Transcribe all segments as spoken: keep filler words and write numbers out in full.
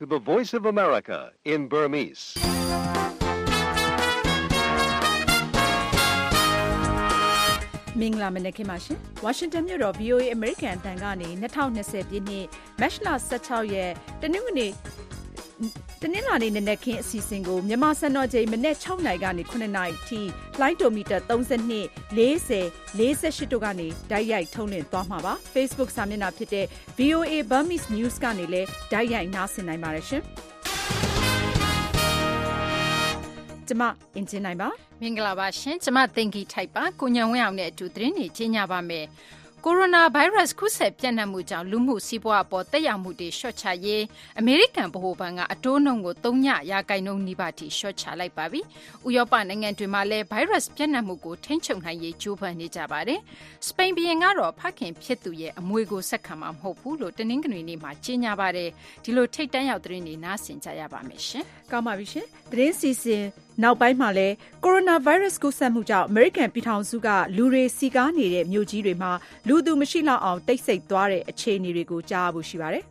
To the Voice of America in Burmese. မင်္ဂလာမနက်ခင်းပါရှင်။ Washington မြို့တော် ဗွီအိုအေ American အသံကနေ၂၀၂၀ပြည့်နှစ်မတ်လ၁၆ရက်တနင်္ဂနွေတနင်္လာနေ့နနက်ခင်းအစီအစဉ်ကိုမြန်မာစံတော်ချိန်မနက်၆နာရီကနေ၇နာရီထိလိုင်းဒိုမီတာ၃၂ ၄၀ ၄၈တို့ကနေတိုက်ရိုက်ထုတ်လွှင့်သွားမှာပါ။ Facebook စာမျက်နှာဖြစ်တဲ့ ဗွီအိုအေ Burmese News ကနေလည်းတိုက်ရိုက်နားဆင်နိုင်ပါတယ်ရှင်။ကျမအင်ဂျင်နိုင်ပါမင်္ဂလာပါရှင်ကျမသိင်္ဂီထိုက်ပါကိုညံဝင်းအောင်နဲ့အတူသတင်းတွေကြီးညာပါမယ်ကိုရိုနာဗိုင်းရပ်စ်ကူးစက်ပြန့်နှံ့မှုကြောင့်လူမှုစီးပွားအပေါ်သက်ရောက်မှုတွေလျှော့ချရေးအမေရိကန်ဗဟိုဘဏ်ကအတိုးနှုန်းကိုသုံးညရာခိုင်နှုန်းနီးပါးထိလျှော့ချလိုက်ပါပြီ။ဥရောပနိုင်ငံတွေမှာလည်းဗိုင်းရပ်စ်ပြန့်နှံ့မှုကိုထိန်းချုပ်နိုင်ရေးကြိုးပမ်းနေကြပါတယ်။စပိန်ဘီရင်ကတော့ဖခင်ဖြစ်သူရဲ့အမွေကိုဆက်ခံမှာမဟုတ်ဘူးလို့တနင်္ဂနွေနေ့မှာကြေညာပါတယ်။ဒီလိုထိတ်တန့်ရောက်သတင်းတွေနားဆင်ကြရပါမယ်ရှင်။ကောင်းပါပြီရှင်။သတင်းစီစဉ်နောက်ပိုင်းမှာလည်းကိုရိုနာဗိုင်းရပ်စ်ကူးစက်မှုကြောင့်အမေရိကန်ပြည်ထောင်စုကလူတွေစီကားနေတဲ့မြို့ကြီးတွေမှာလူသူမရှိလောက်အောင်တိတ်ဆိတ်သွားတဲ့အခြေအနေတွေကိုကြားဖို့ရှိပါတယ်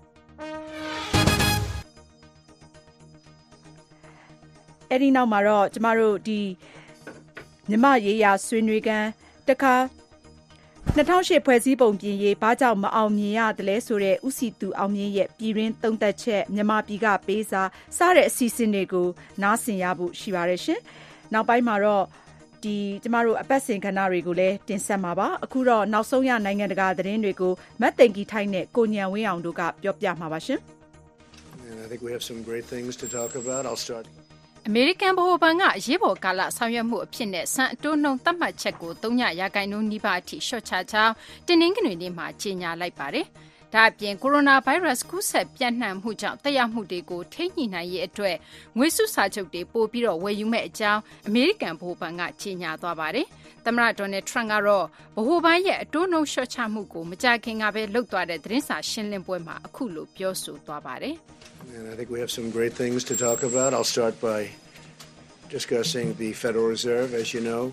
။အဲဒီနောက်မှာတော့ကျမတို့ဒီမြမရေးရာဆွေးနွေးကန်တခါ၂၀၀၈ဖွဲ့စည်းပုံပြင်ရေးဘာကြောင့်မအောင်မြင်ရတယ်လဲဆိုတဲ့ဥစီသူအောင်မြင်ရဲ့ပြည်ရင်းသုံးသက်ချက်မြန်မာပြည်ကပေးစာစတဲ့အစီအစဉ်တွေကိုနားဆင်ရဖို့ရှိပါတယ်ရှင်။နောက်ပိုင်းမှာတော့ဒီကျမတို့အပတ်စဉ်ကဏ္ဍတွေကိုလည်းတင်ဆက်မှာပါ။အခုတော့နောက်ဆုံးရနိုင်ငံတကာသတင်းတွေကိုမတ်သိင်္ဂီထိုက်နဲ့ကိုညံဝင်းအောင်တို့ကပြောပြမှာပါရှင်။ I think we have some great things to talk about. I'll start အမေရိကန်ဗဟိုဘဏ်ကအရေးပေါ်ကာလဆောင်ရွက်မှုအဖြစ်နဲ့စံအတိုးနှုန်းသတ်မှတ်ချက်ကိုသုံးညရာခိုင်နှုန်းနီးပါးအထိလျှော့ချကြောင်းတင်းနှင်းကနွေနေ့မှာကြေညာလိုက်ပါတယ်။ဒါအပြင်ကိုရိုနာဗိုင်းရပ်စ်ကူးစက်ပြန့်နှံ့မှုကြောင့်သက်ရောက်မှုတွေကိုထိန်းညှိနိုင်ရေးအတွက်ငွေစုစာချုပ်တွေပို့ပြီးတော့ဝယ်ယူမဲ့အကြောင်းအမေရိကန်ဗဟိုဘဏ်ကကြေညာသွားပါတယ်။သမ္မတဒေါ်နယ်ထရန့်ကတော့ဗဟိုဘဏ်ရဲ့အတိုးနှုန်းလျှော့ချမှုကိုမကြာခင်ကပဲလုပ်သွားတဲ့သတင်းစာရှင်းလင်းပွဲမှာအခုလိုပြောဆိုသွားပါတယ်။ And I think we have some great things to talk about. I'll start by discussing the Federal Reserve, as you know.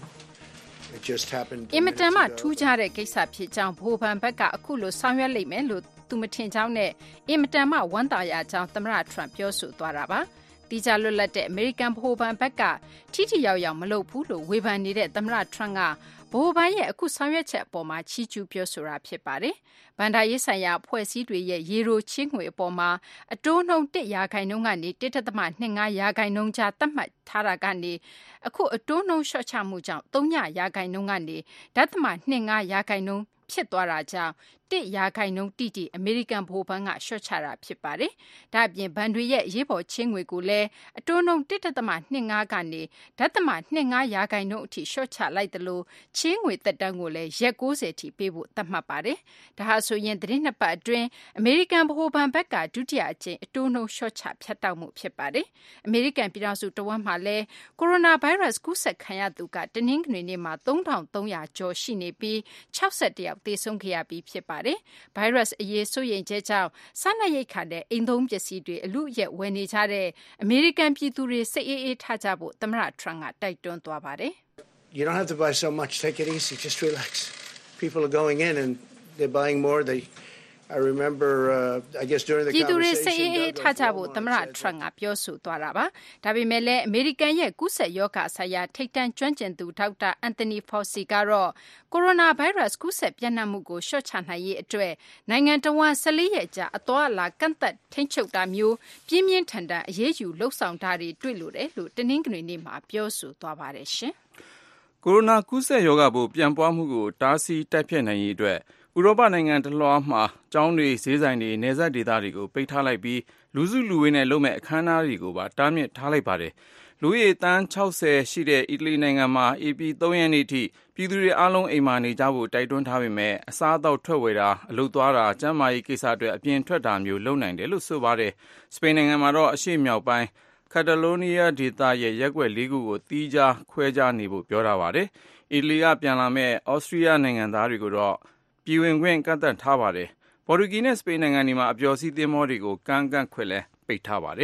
It just happened. အင်မတန်မှထူးခြားတဲ့ကိစ္စဖြစ်ကြောင်းဗဟိုဘဏ်ဘက်ကအခုလိုဆောင်ရွက်လိမ့်မယ်လို့သူမထင်ကြောင်းနဲ့အင်မတန်မှဝမ်းသာရကြောင်းသမ္မတထရန့်ပြောဆိုသွားတာပါ။တိကျလွတ်လပ်တဲ့အမေရိကန်ဗဟိုဘဏ်ဘက်ကထိထိရောက်ရောက်မလုပ်ဘူးလို့ဝေဖန်နေတဲ့သမ္မတထရန့်ကဗဟိုဘဏ်ရဲ့အခုဆောင်ရွက်ချက်အပေါ်မှာချီးကျူးပြောဆိုတာဖြစ်ပါတယ်။ဘဏ္ဍာရေးဆိုင်ရာအဖွဲ့အစည်းတွေရဲ့ရေရိုချင်းငွေအပေါ်မှာအတိုးနှုန်း၁ရာခိုင်နှုန်းကနေ၁.၂၅ရာခိုင်နှုန်းကြားသတ်မှတ်ထားတာကနေအခုအတိုးနှုန်းလျှော့ချမှုကြောင့်၃ရာခိုင်နှုန်းကနေဒသမ၂၅ရာခိုင်နှုန်းဖြစ်သွားတာကြောင့်တစ်ရာခိုင်နှုန်းတိတိအမေရိကန်ဗဟိုဘဏ်ကလျှော့ချတာဖြစ်ပါတယ်။ဒါ့အပြင်ဘဏ်တွေရဲ့ရေးပေါ်ချင်းငွေကိုလည်းအတိုးနှုန်းတစ်ဒသမ၂၅ကနေဒသမ၂၅ရာခိုင်နှုန်းအထိလျှော့ချလိုက်တယ်လို့ချင်းငွေသက်တမ်းကိုလည်းရက်၉၀ထိပေးဖို့သတ်မှတ်ပါတယ်။ဒါဟာဆိုရင်သတင်းနှစ်ပတ်အတွင်းအမေရိကန်ဗဟိုဘဏ်ဘက်ကဒုတိယအကြိမ်အတိုးနှုန်းလျှော့ချဖြတ်တောက်မှုဖြစ်ပါတယ်။အမေရိကန်ပြည်ထောင်စုတဝက်မှာလည်းကိုရိုနာဗိုင်းရပ်စ်ကူးစက်ခံရသူကတနင်္ဂနွေနေ့မှာ၃ထောင်၃ရာကျော်ရှိနေပြီး၆၁ယောက်သေဆုံးခဲ့ရပြီးဖြစ်ပါတယ်။ဗိုင်းရပ်စ်အရေးစိုးရိမ်ချက်ကြောင့်စားနပ်ရိက္ခာနဲ့အိမ်သုံးပစ္စည်းတွေအလူအယက်ဝယ်နေကြတဲ့အမေရိကန်ပြည်သူတွေစိတ်အေးအေးထားကြဖို့သမ္မတထရန့်ကတိုက်တွန်းသွားပါတယ်။ You don't have to buy so much. Take it easy. Just relax. People are going in and they're buying more. They I remember uh, I guess during the conversation ပြည်သူတွေစိတ်အေးအေးထားကြဖို့သမ္မတထရန့်ကပြောဆိုသွားတာပါ။ဒါပေမဲ့လည်းအမေရိကန်ရဲ့ကူးစက်ရောဂါဆိုင်ရာထိပ်တန်းကျွမ်းကျင်သူဒေါက်တာအန်တိုနီဖော်စီကတော့ကိုရိုနာဗိုင်းရပ်စ်ကူးစက်ပြန့်နှံ့မှုကိုလျှော့ချနိုင်ရေးအတွက်နိုင်ငံတော်ဝန်၁၄ရက်ကြာအသွားအလာကန့်သက်ထိန်းချုပ်တာမျိုးပြင်းပြင်းထန်ထန်အရေးယူလှုပ်ဆောင်တာတွေတွေ့လို့တယ်လို့တနင်္ဂနွေနေ့မှာပြောဆိုသွားပါတယ်ရှင်။ကိုရိုနာကူးစက်ရောဂါပိုးပြန့်ပွားမှုကိုတားဆီးတိုက်ဖျက်နိုင်ရေးအတွက်ဥရောပနိုင်ငံတလွှားမှာကျောင်းတွေဈေးဆိုင်တွေနယ်စပ်ဒေသတွေကိုပိတ်ထားလိုက်ပြီးလူစုလူဝေးနဲ့လုပ်မဲ့အခမ်းအနားတွေကိုပါတားမြစ်ထားလိုက်ပါတယ်။လူဦးရေသန်း၆၀ရှိတဲ့အီတလီနိုင်ငံမှာဧပြီ၃ရက်နေ့ထိပြည်သူတွေအားလုံးအိမ်မှာနေကြဖို့တိုက်တွန်းထားပေမဲ့အစားအသောက်ထွက်ဝယ်တာအလုပ်သွားတာကျန်းမာရေးကိစ္စတွေအပြင်ထွက်တာမျိုးလုပ်နိုင်တယ်လို့ဆိုပါတယ်။စပိန်နိုင်ငံမှာတော့အရှေ့မြောက်ပိုင်းကက်တလိုနီးယားဒေသရဲ့ရက်ွက်လေးခုကိုတီးခြားခွဲခြားနေဖို့ပြောထားပါတယ်။အီတလီကပြန်လာမဲ့ဩစတြီးယားနိုင်ငံသားတွေကိုတော့ပြည်ဝင်ခွင့်ကန့်သတ်ထားပါတယ်။ပေါ်တူဂီနဲ့စပိန်နိုင်ငံတွေမှာအပျော်စီးသင်းမောတွေကိုကမ်းကန့်ခွင့်လည်းပိတ်ထားပါတယ်။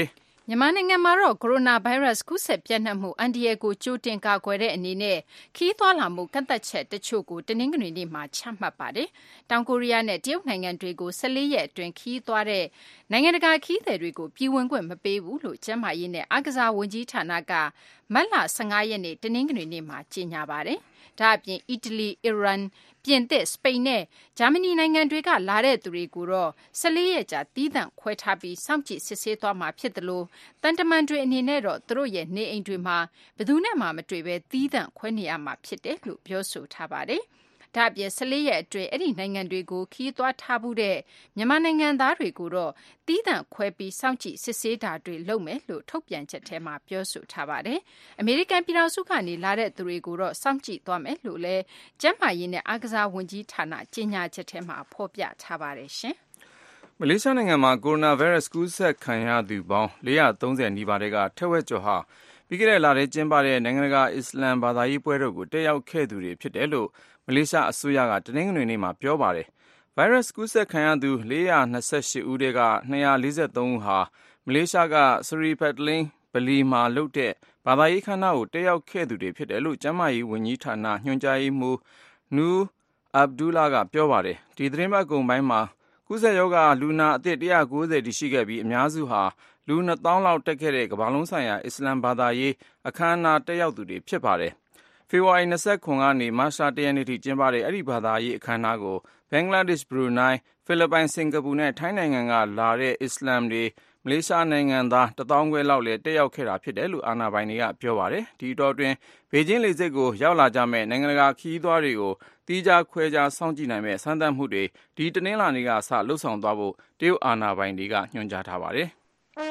မြန်မာနိုင်ငံမှာတော့ကိုရိုနာဗိုင်းရပ်စ်ကူးစက်ပျံ့နှံ့မှုအန္တရာယ်ကိုကြိုတင်ကာကွယ်တဲ့အနေနဲ့ခရီးသွားလာမှုကန့်သတ်ချက်တချို့ကိုတနင်္ဂနွေနေ့မှာချမှတ်ပါတယ်။တောင်ကိုရီးယားနဲ့တရုတ်နိုင်ငံတွေကို၁၄ရက်အတွင်းခရီးသွားတဲ့နိုင်ငံတကာခရီးသည်တွေကိုပြည်ဝင်ခွင့်မပေးဘူးလို့ကျန်းမာရေးနဲ့အားကစားဝန်ကြီးဌာနကမတ်လ၁၅ရက်နေ့တနင်္ဂနွေနေ့မှာကြေညာပါတယ်။ဒါ့အပြင်အီတလီ၊အီရန်၊ပြင်သစ်၊စပိန်နဲ့ဂျာမနီနိုင်ငံတွေကလာတဲ့သူတွေကိုတော့၁၄ရက်ကြာသီးသန့်ခွဲထားပြီးစောင့်ကြည့်စစ်ဆေးသွားမှာဖြစ်တယ်လို့တန်တမန်တွေအနေနဲ့တော့သူတို့ရဲ့နေအိမ်တွေမှာဘယ်သူနဲ့မှမတွေ့ဘဲသီးသန့်ခွဲနေရမှာဖြစ်တယ်လို့ပြောဆိုထားပါတယ်။ဒါ့အပြင်၁၄ရက်အတွင်းအဲ့ဒီနိုင်ငံတွေကိုခီးသွားထားမှုတဲ့မြန်မာနိုင်ငံသားတွေကိုတော့သီးသန့်ခွဲပြီးစောင့်ကြည့်စစ်ဆေးတာတွေလုပ်မယ်လို့ထုတ်ပြန်ချက်ထဲမှာပြောဆိုထားပါတယ်။အမေရိကန်ပြည်ထောင်စုကနေလာတဲ့သူတွေကိုတော့စောင့်ကြည့်သွားမယ်လို့လည်းကျန်းမာရေးနဲ့အားကစားဝန်ကြီးဌာနကြေညာချက်ထဲမှာဖော်ပြထားပါတယ်ရှင်။မလေးရှားနိုင်ငံမှာကိုရိုနာဗိုင်းရပ်စ်ကူးစက်ခံရသူပေါင်း၄၃၀နီးပါးကထက်ဝက်ကျော်ဟာပြီးခဲ့တဲ့လထဲကျင်းပတဲ့နိုင်ငံတကာအစ္စလမ်ဘာသာရေးပွဲတော်ကိုတက်ရောက်ခဲ့သူတွေဖြစ်တယ်လို့မလေးရှားအစိုးရကတနင်္ဂနွေနေ့မှာပြောပါတယ်။ဗိုင်းရပ်စ်ကူးစက်ခံရသူ၄၂၈ဦးထဲက၂၄၃ဦးဟာမလေးရှားကစရီပက်တလင်းဗလီမှာလုပ်တဲ့ဘာသာရေးခမ်းနားကိုတက်ရောက်ခဲ့သူတွေဖြစ်တယ်လို့ကျန်းမာရေးဝန်ကြီးဌာနညွှန်ကြားရေးမှူးနူးအဗ်ဒူလာကပြောပါတယ်။ဒီသတင်းပတ်ကုန်ပိုင်းမှာကူးစက်ရောဂါလူနာအသစ်၁၉၀တည်ရှိခဲ့ပြီးအများစုဟာလူနှစ်သောင်းလောက်တက်ခဲ့တဲ့ကမ္ဘာလုံးဆိုင်ရာအစ္စလမ်ဘာသာရေးအခမ်းအနားတက်ရောက်သူတွေဖြစ်ပါတယ်။ဖေဖော်ဝါရီ၂၇ကနေမတ်လ၁ရက်နေ့ထိကျင်းပတဲ့အဲ့ဒီဘာသာရေးအခမ်းအနားကိုဘင်္ဂလားဒေ့ရှ်၊ဘရူနိုင်း၊ဖိလစ်ပိုင်၊စင်ကာပူနဲ့ထိုင်းနိုင်ငံကလာတဲ့အစ္စလမ်တွေမလေးရှားနိုင်ငံသားတသောင်းခွဲလောက်လည်းတက်ရောက်ခဲ့တာဖြစ်တယ်လို့အာဏာပိုင်တွေကပြောပါတယ်။ဒီအတောအတွင်းဘေကျင်းလေဆိပ်ကိုရောက်လာကြမဲ့နိုင်ငံတကာခရီးသွားတွေကိုတီးခြားခွဲခြားစောင့်ကြည့်နိုင်မဲ့စမ်းသပ်မှုတွေဒီတနင်္လာနေ့ကစလှုပ်ဆောင်သွားဖို့တရုတ်အာဏာပိုင်တွေကညွှန်ကြားထားပါတယ်။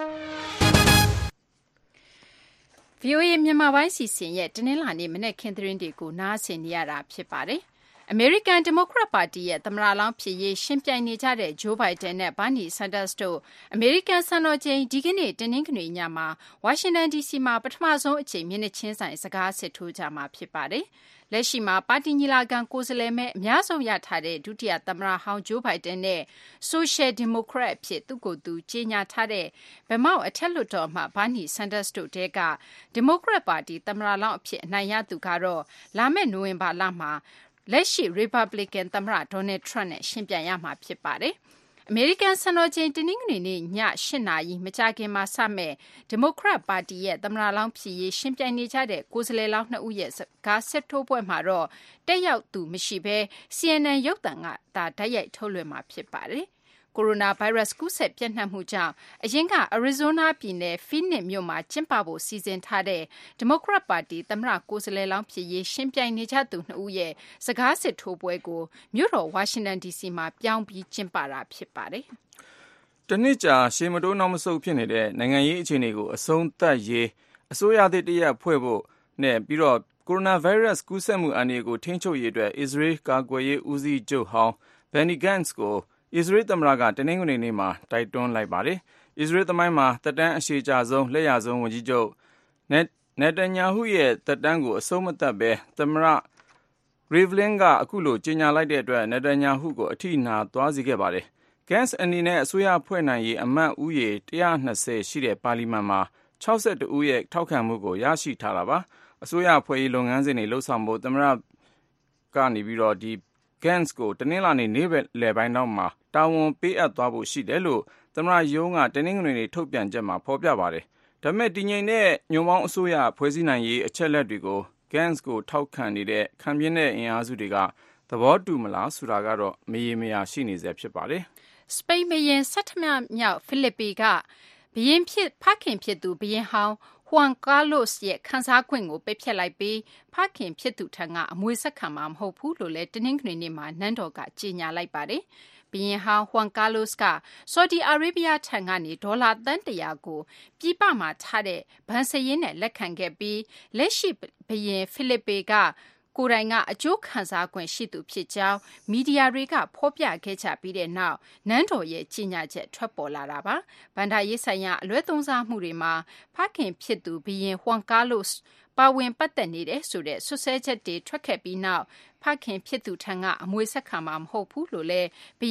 ဗွီအိုအေမြန်မာပိုင်းစီစဉ်ရဲ့တနင်္လာနေ့မနက်ခင်းသတင်းတွေကိုနားဆင်နေရတာဖြစ်ပါတယ်။အမေရိကန်ဒီမိုကရက်ပါတီရဲ့သမ္မတလောင်းဖြစ်ရေးရှင်ပြိုင်နေကြတဲ့ဂျိုးဘိုင်ဒန်နဲ့ဘာနီဆန်ဒါစ်တို့အမေရိကန်စံတော်ချိန်ဒီကနေ့တနင်္ဂနွေညမှာဝါရှင်တန်ဒီစီမှာပထမဆုံးအကြိမ်မျက်နှာချင်းဆိုင်စကားစစ်ထိုးကြမှာဖြစ်ပါတယ်။လက်ရှိမှာပါတီညီလာခံကိုယ်စားလှယ်မဲအများဆုံးရထားတဲ့ဒုတိယသမ္မတဟောင်းဂျိုးဘိုင်ဒန်နဲ့ဆိုရှယ်ဒီမိုကရက်အဖြစ်သူ့ကိုယ်သူကြေညာထားတဲ့ဗမောက်အထက်လွှတ်တော်မှဘာနီဆန်ဒါစ်တို့တဲကဒီမိုကရက်ပါတီသမ္မတလောင်းအဖြစ်အနိုင်ရသူကတော့လာမယ့်နိုဝင်ဘာလမှာလက်ရှိ Republican သမ္မတ Donald Trump နဲ့ရှင်ပြိုင်ရမှာဖြစ်ပါတယ်။အမေရိကန်စံတော်ချိန်တနင်္ဂနွေနေ့ည၈နာရီမကြာခင်မှာစမဲ့ဒီမိုကရက်ပါတီရဲ့သမ္မတလောင်းဖြစ်ရေးရှင်ပြိုင်နေကြတဲ့ကိုယ်စားလှယ်လောင်းနှစ်ဦးရဲ့စကားစစ်ထိုးပွဲမှာတော့တက်ရောက်သူမရှိဘဲ စီအန်အန် ရုပ်သံကသာတိုက်ရိုက်ထုတ်လွှင့်မှာဖြစ်ပါတယ်။ကိုရိုနာဗိုင်းရပ်စ်ကူးစက်ပျံ့နှံ့မှုကြောင့်အရင်ကအရီဇိုနာပြည်နယ်ဖီနစ်မြို့မှာကျင်းပဖို့စီစဉ်ထားတဲ့ဒီမိုကရက်ပါတီသမ္မတကိုယ်စားလှယ်လောင်းဖြစ်ရေးရှင်ပြိုင်နေကြသူနှစ်ဦးရဲ့စကားစစ်ထိုးပွဲကိုမြို့တော်ဝါရှင်တန်ဒီစီမှာပြောင်းပြီးကျင်းပတာဖြစ်ပါတယ်။တနှစ်ကြာရှေးမတိုးနောက်မဆုတ်ဖြစ်နေတဲ့နိုင်ငံရေးအခြေအနေကိုအဆုံးသတ်ရေးအစိုးရသစ်တရက်ဖွဲ့ဖို့နဲ့ပြီးတော့ကိုရိုနာဗိုင်းရပ်စ်ကူးစက်မှုအန္တရာယ်ကိုထိန်းချုပ်ရေးအတွက်အစ္စရေးကာကွယ်ရေးဦးစီးချုပ်ဟောင်းဘန်နီဂန့်စ်ကိုအစ္စရေးသမ္မတကတနင်္ဂနွေနေ့မှာတိုက်တွန်းလိုက်ပါတယ်။အစ္စရေးသမိုင်းမှာသက်တမ်းအရှည်ကြာဆုံးလက်ရဆုံးဝန်ကြီးချုပ်နယ်တန်ညာဟုရဲ့သက်တမ်းကိုအဆုံးမသတ်ဘဲသမ္မတရီဗလင်းကအခုလိုကြေညာလိုက်တဲ့အတွက်နယ်တန်ညာဟုကိုအထိနာသွားစေခဲ့ပါတယ်။ Gantz အနေနဲ့အစိုးရဖွဲ့နိုင်ရေးအမတ်ဦးရေ၁၂၀ရှိတဲ့ပါလီမန်မှာ၆၁ဦးရဲ့ထောက်ခံမှုကိုရရှိထားတာပါ။အစိုးရဖွဲ့ရေးလုပ်ငန်းစဉ်တွေလှုပ်ဆောင်ဖို့သမ္မတကနေပြီးတော့ဒီGantz ကိုတနင်္လာနေ့နေ့လယ်ပိုင်းနောက်မှာတာဝန်ပေးအပ်သွားဖို့ရှိတယ်လို့သမ္မတရုံးကတနင်္ဂနွေနေ့ထုတ်ပြန်ချက်မှာဖော်ပြပါတယ်။ဒါပေမဲ့တည်ငြိမ်တဲ့ညွန့်ပေါင်းအစိုးရဖွဲ့စည်းနိုင်ရေးအချက်လက်တွေကို Gantz ကိုထောက်ခံနေတဲ့ခံပြင်းတဲ့အင်အားစုတွေကသဘောတူမလားဆိုတာကတော့မရေမရာရှိနေဆဲဖြစ်ပါတယ်။စပိန်ဘုရင်ဆဌမမြောက်ဖိလစ်ပေကဘုရင်ဖြစ်ဖခင်ဖြစ်သူဘုရင်ဟောင်းဟွမ်ကားလို့စ်ရဲ့ခန်းစားခွင့်ကိုပိတ်ဖျက်လိုက်ပြီးဖခင်ဖြစ်သူထံကအမွေဆက်ခံမှာမဟုတ်ဘူးလို့လည်းတနင်္ဂနွေနေ့မှာနန်းတော်ကကြေညာလိုက်ပါတယ်။ဘုရင်ဟောင်းဟွမ်ကားလို့စ်ကဆော်ဒီအာရေးဗျထံကနေဒေါ်လာသန်းတရာကိုပြည်ပမှာထားတဲ့ဘဏ်စာရင်းနဲ့လက်ခံခဲ့ပြီးလက်ရှိဘုရင်ဖိလစ်ပေကကိုယ်တိုင်ကအကျိုးခံစား권ရှိသူဖြစ်ကြောင်းမီဒီယာတွေကဖော်ပြခဲ့ကြပြီးတဲ့နောက်နန်းတော်ရဲ့ကြီးညာချက်ထွက်ပေါ်လာတာပါ။ဗန္ဒာရေးဆိုင်ရာအလွဲသုံးစားမှုတွေမှာဖခင်ဖြစ်သူဘီရင်ဟွမ်ကားလို့စ်ပါဝင်ပတ်သက်နေတဲ့ဆိုတဲ့ဆွဆွဲချက်တွေထွက်ခဲ့ပြီးနောက်ဖခင်ဖြစ်သူထံကအမွေဆက်ခံမှာမဟုတ်ဘူးလို့လည်းဘီရင်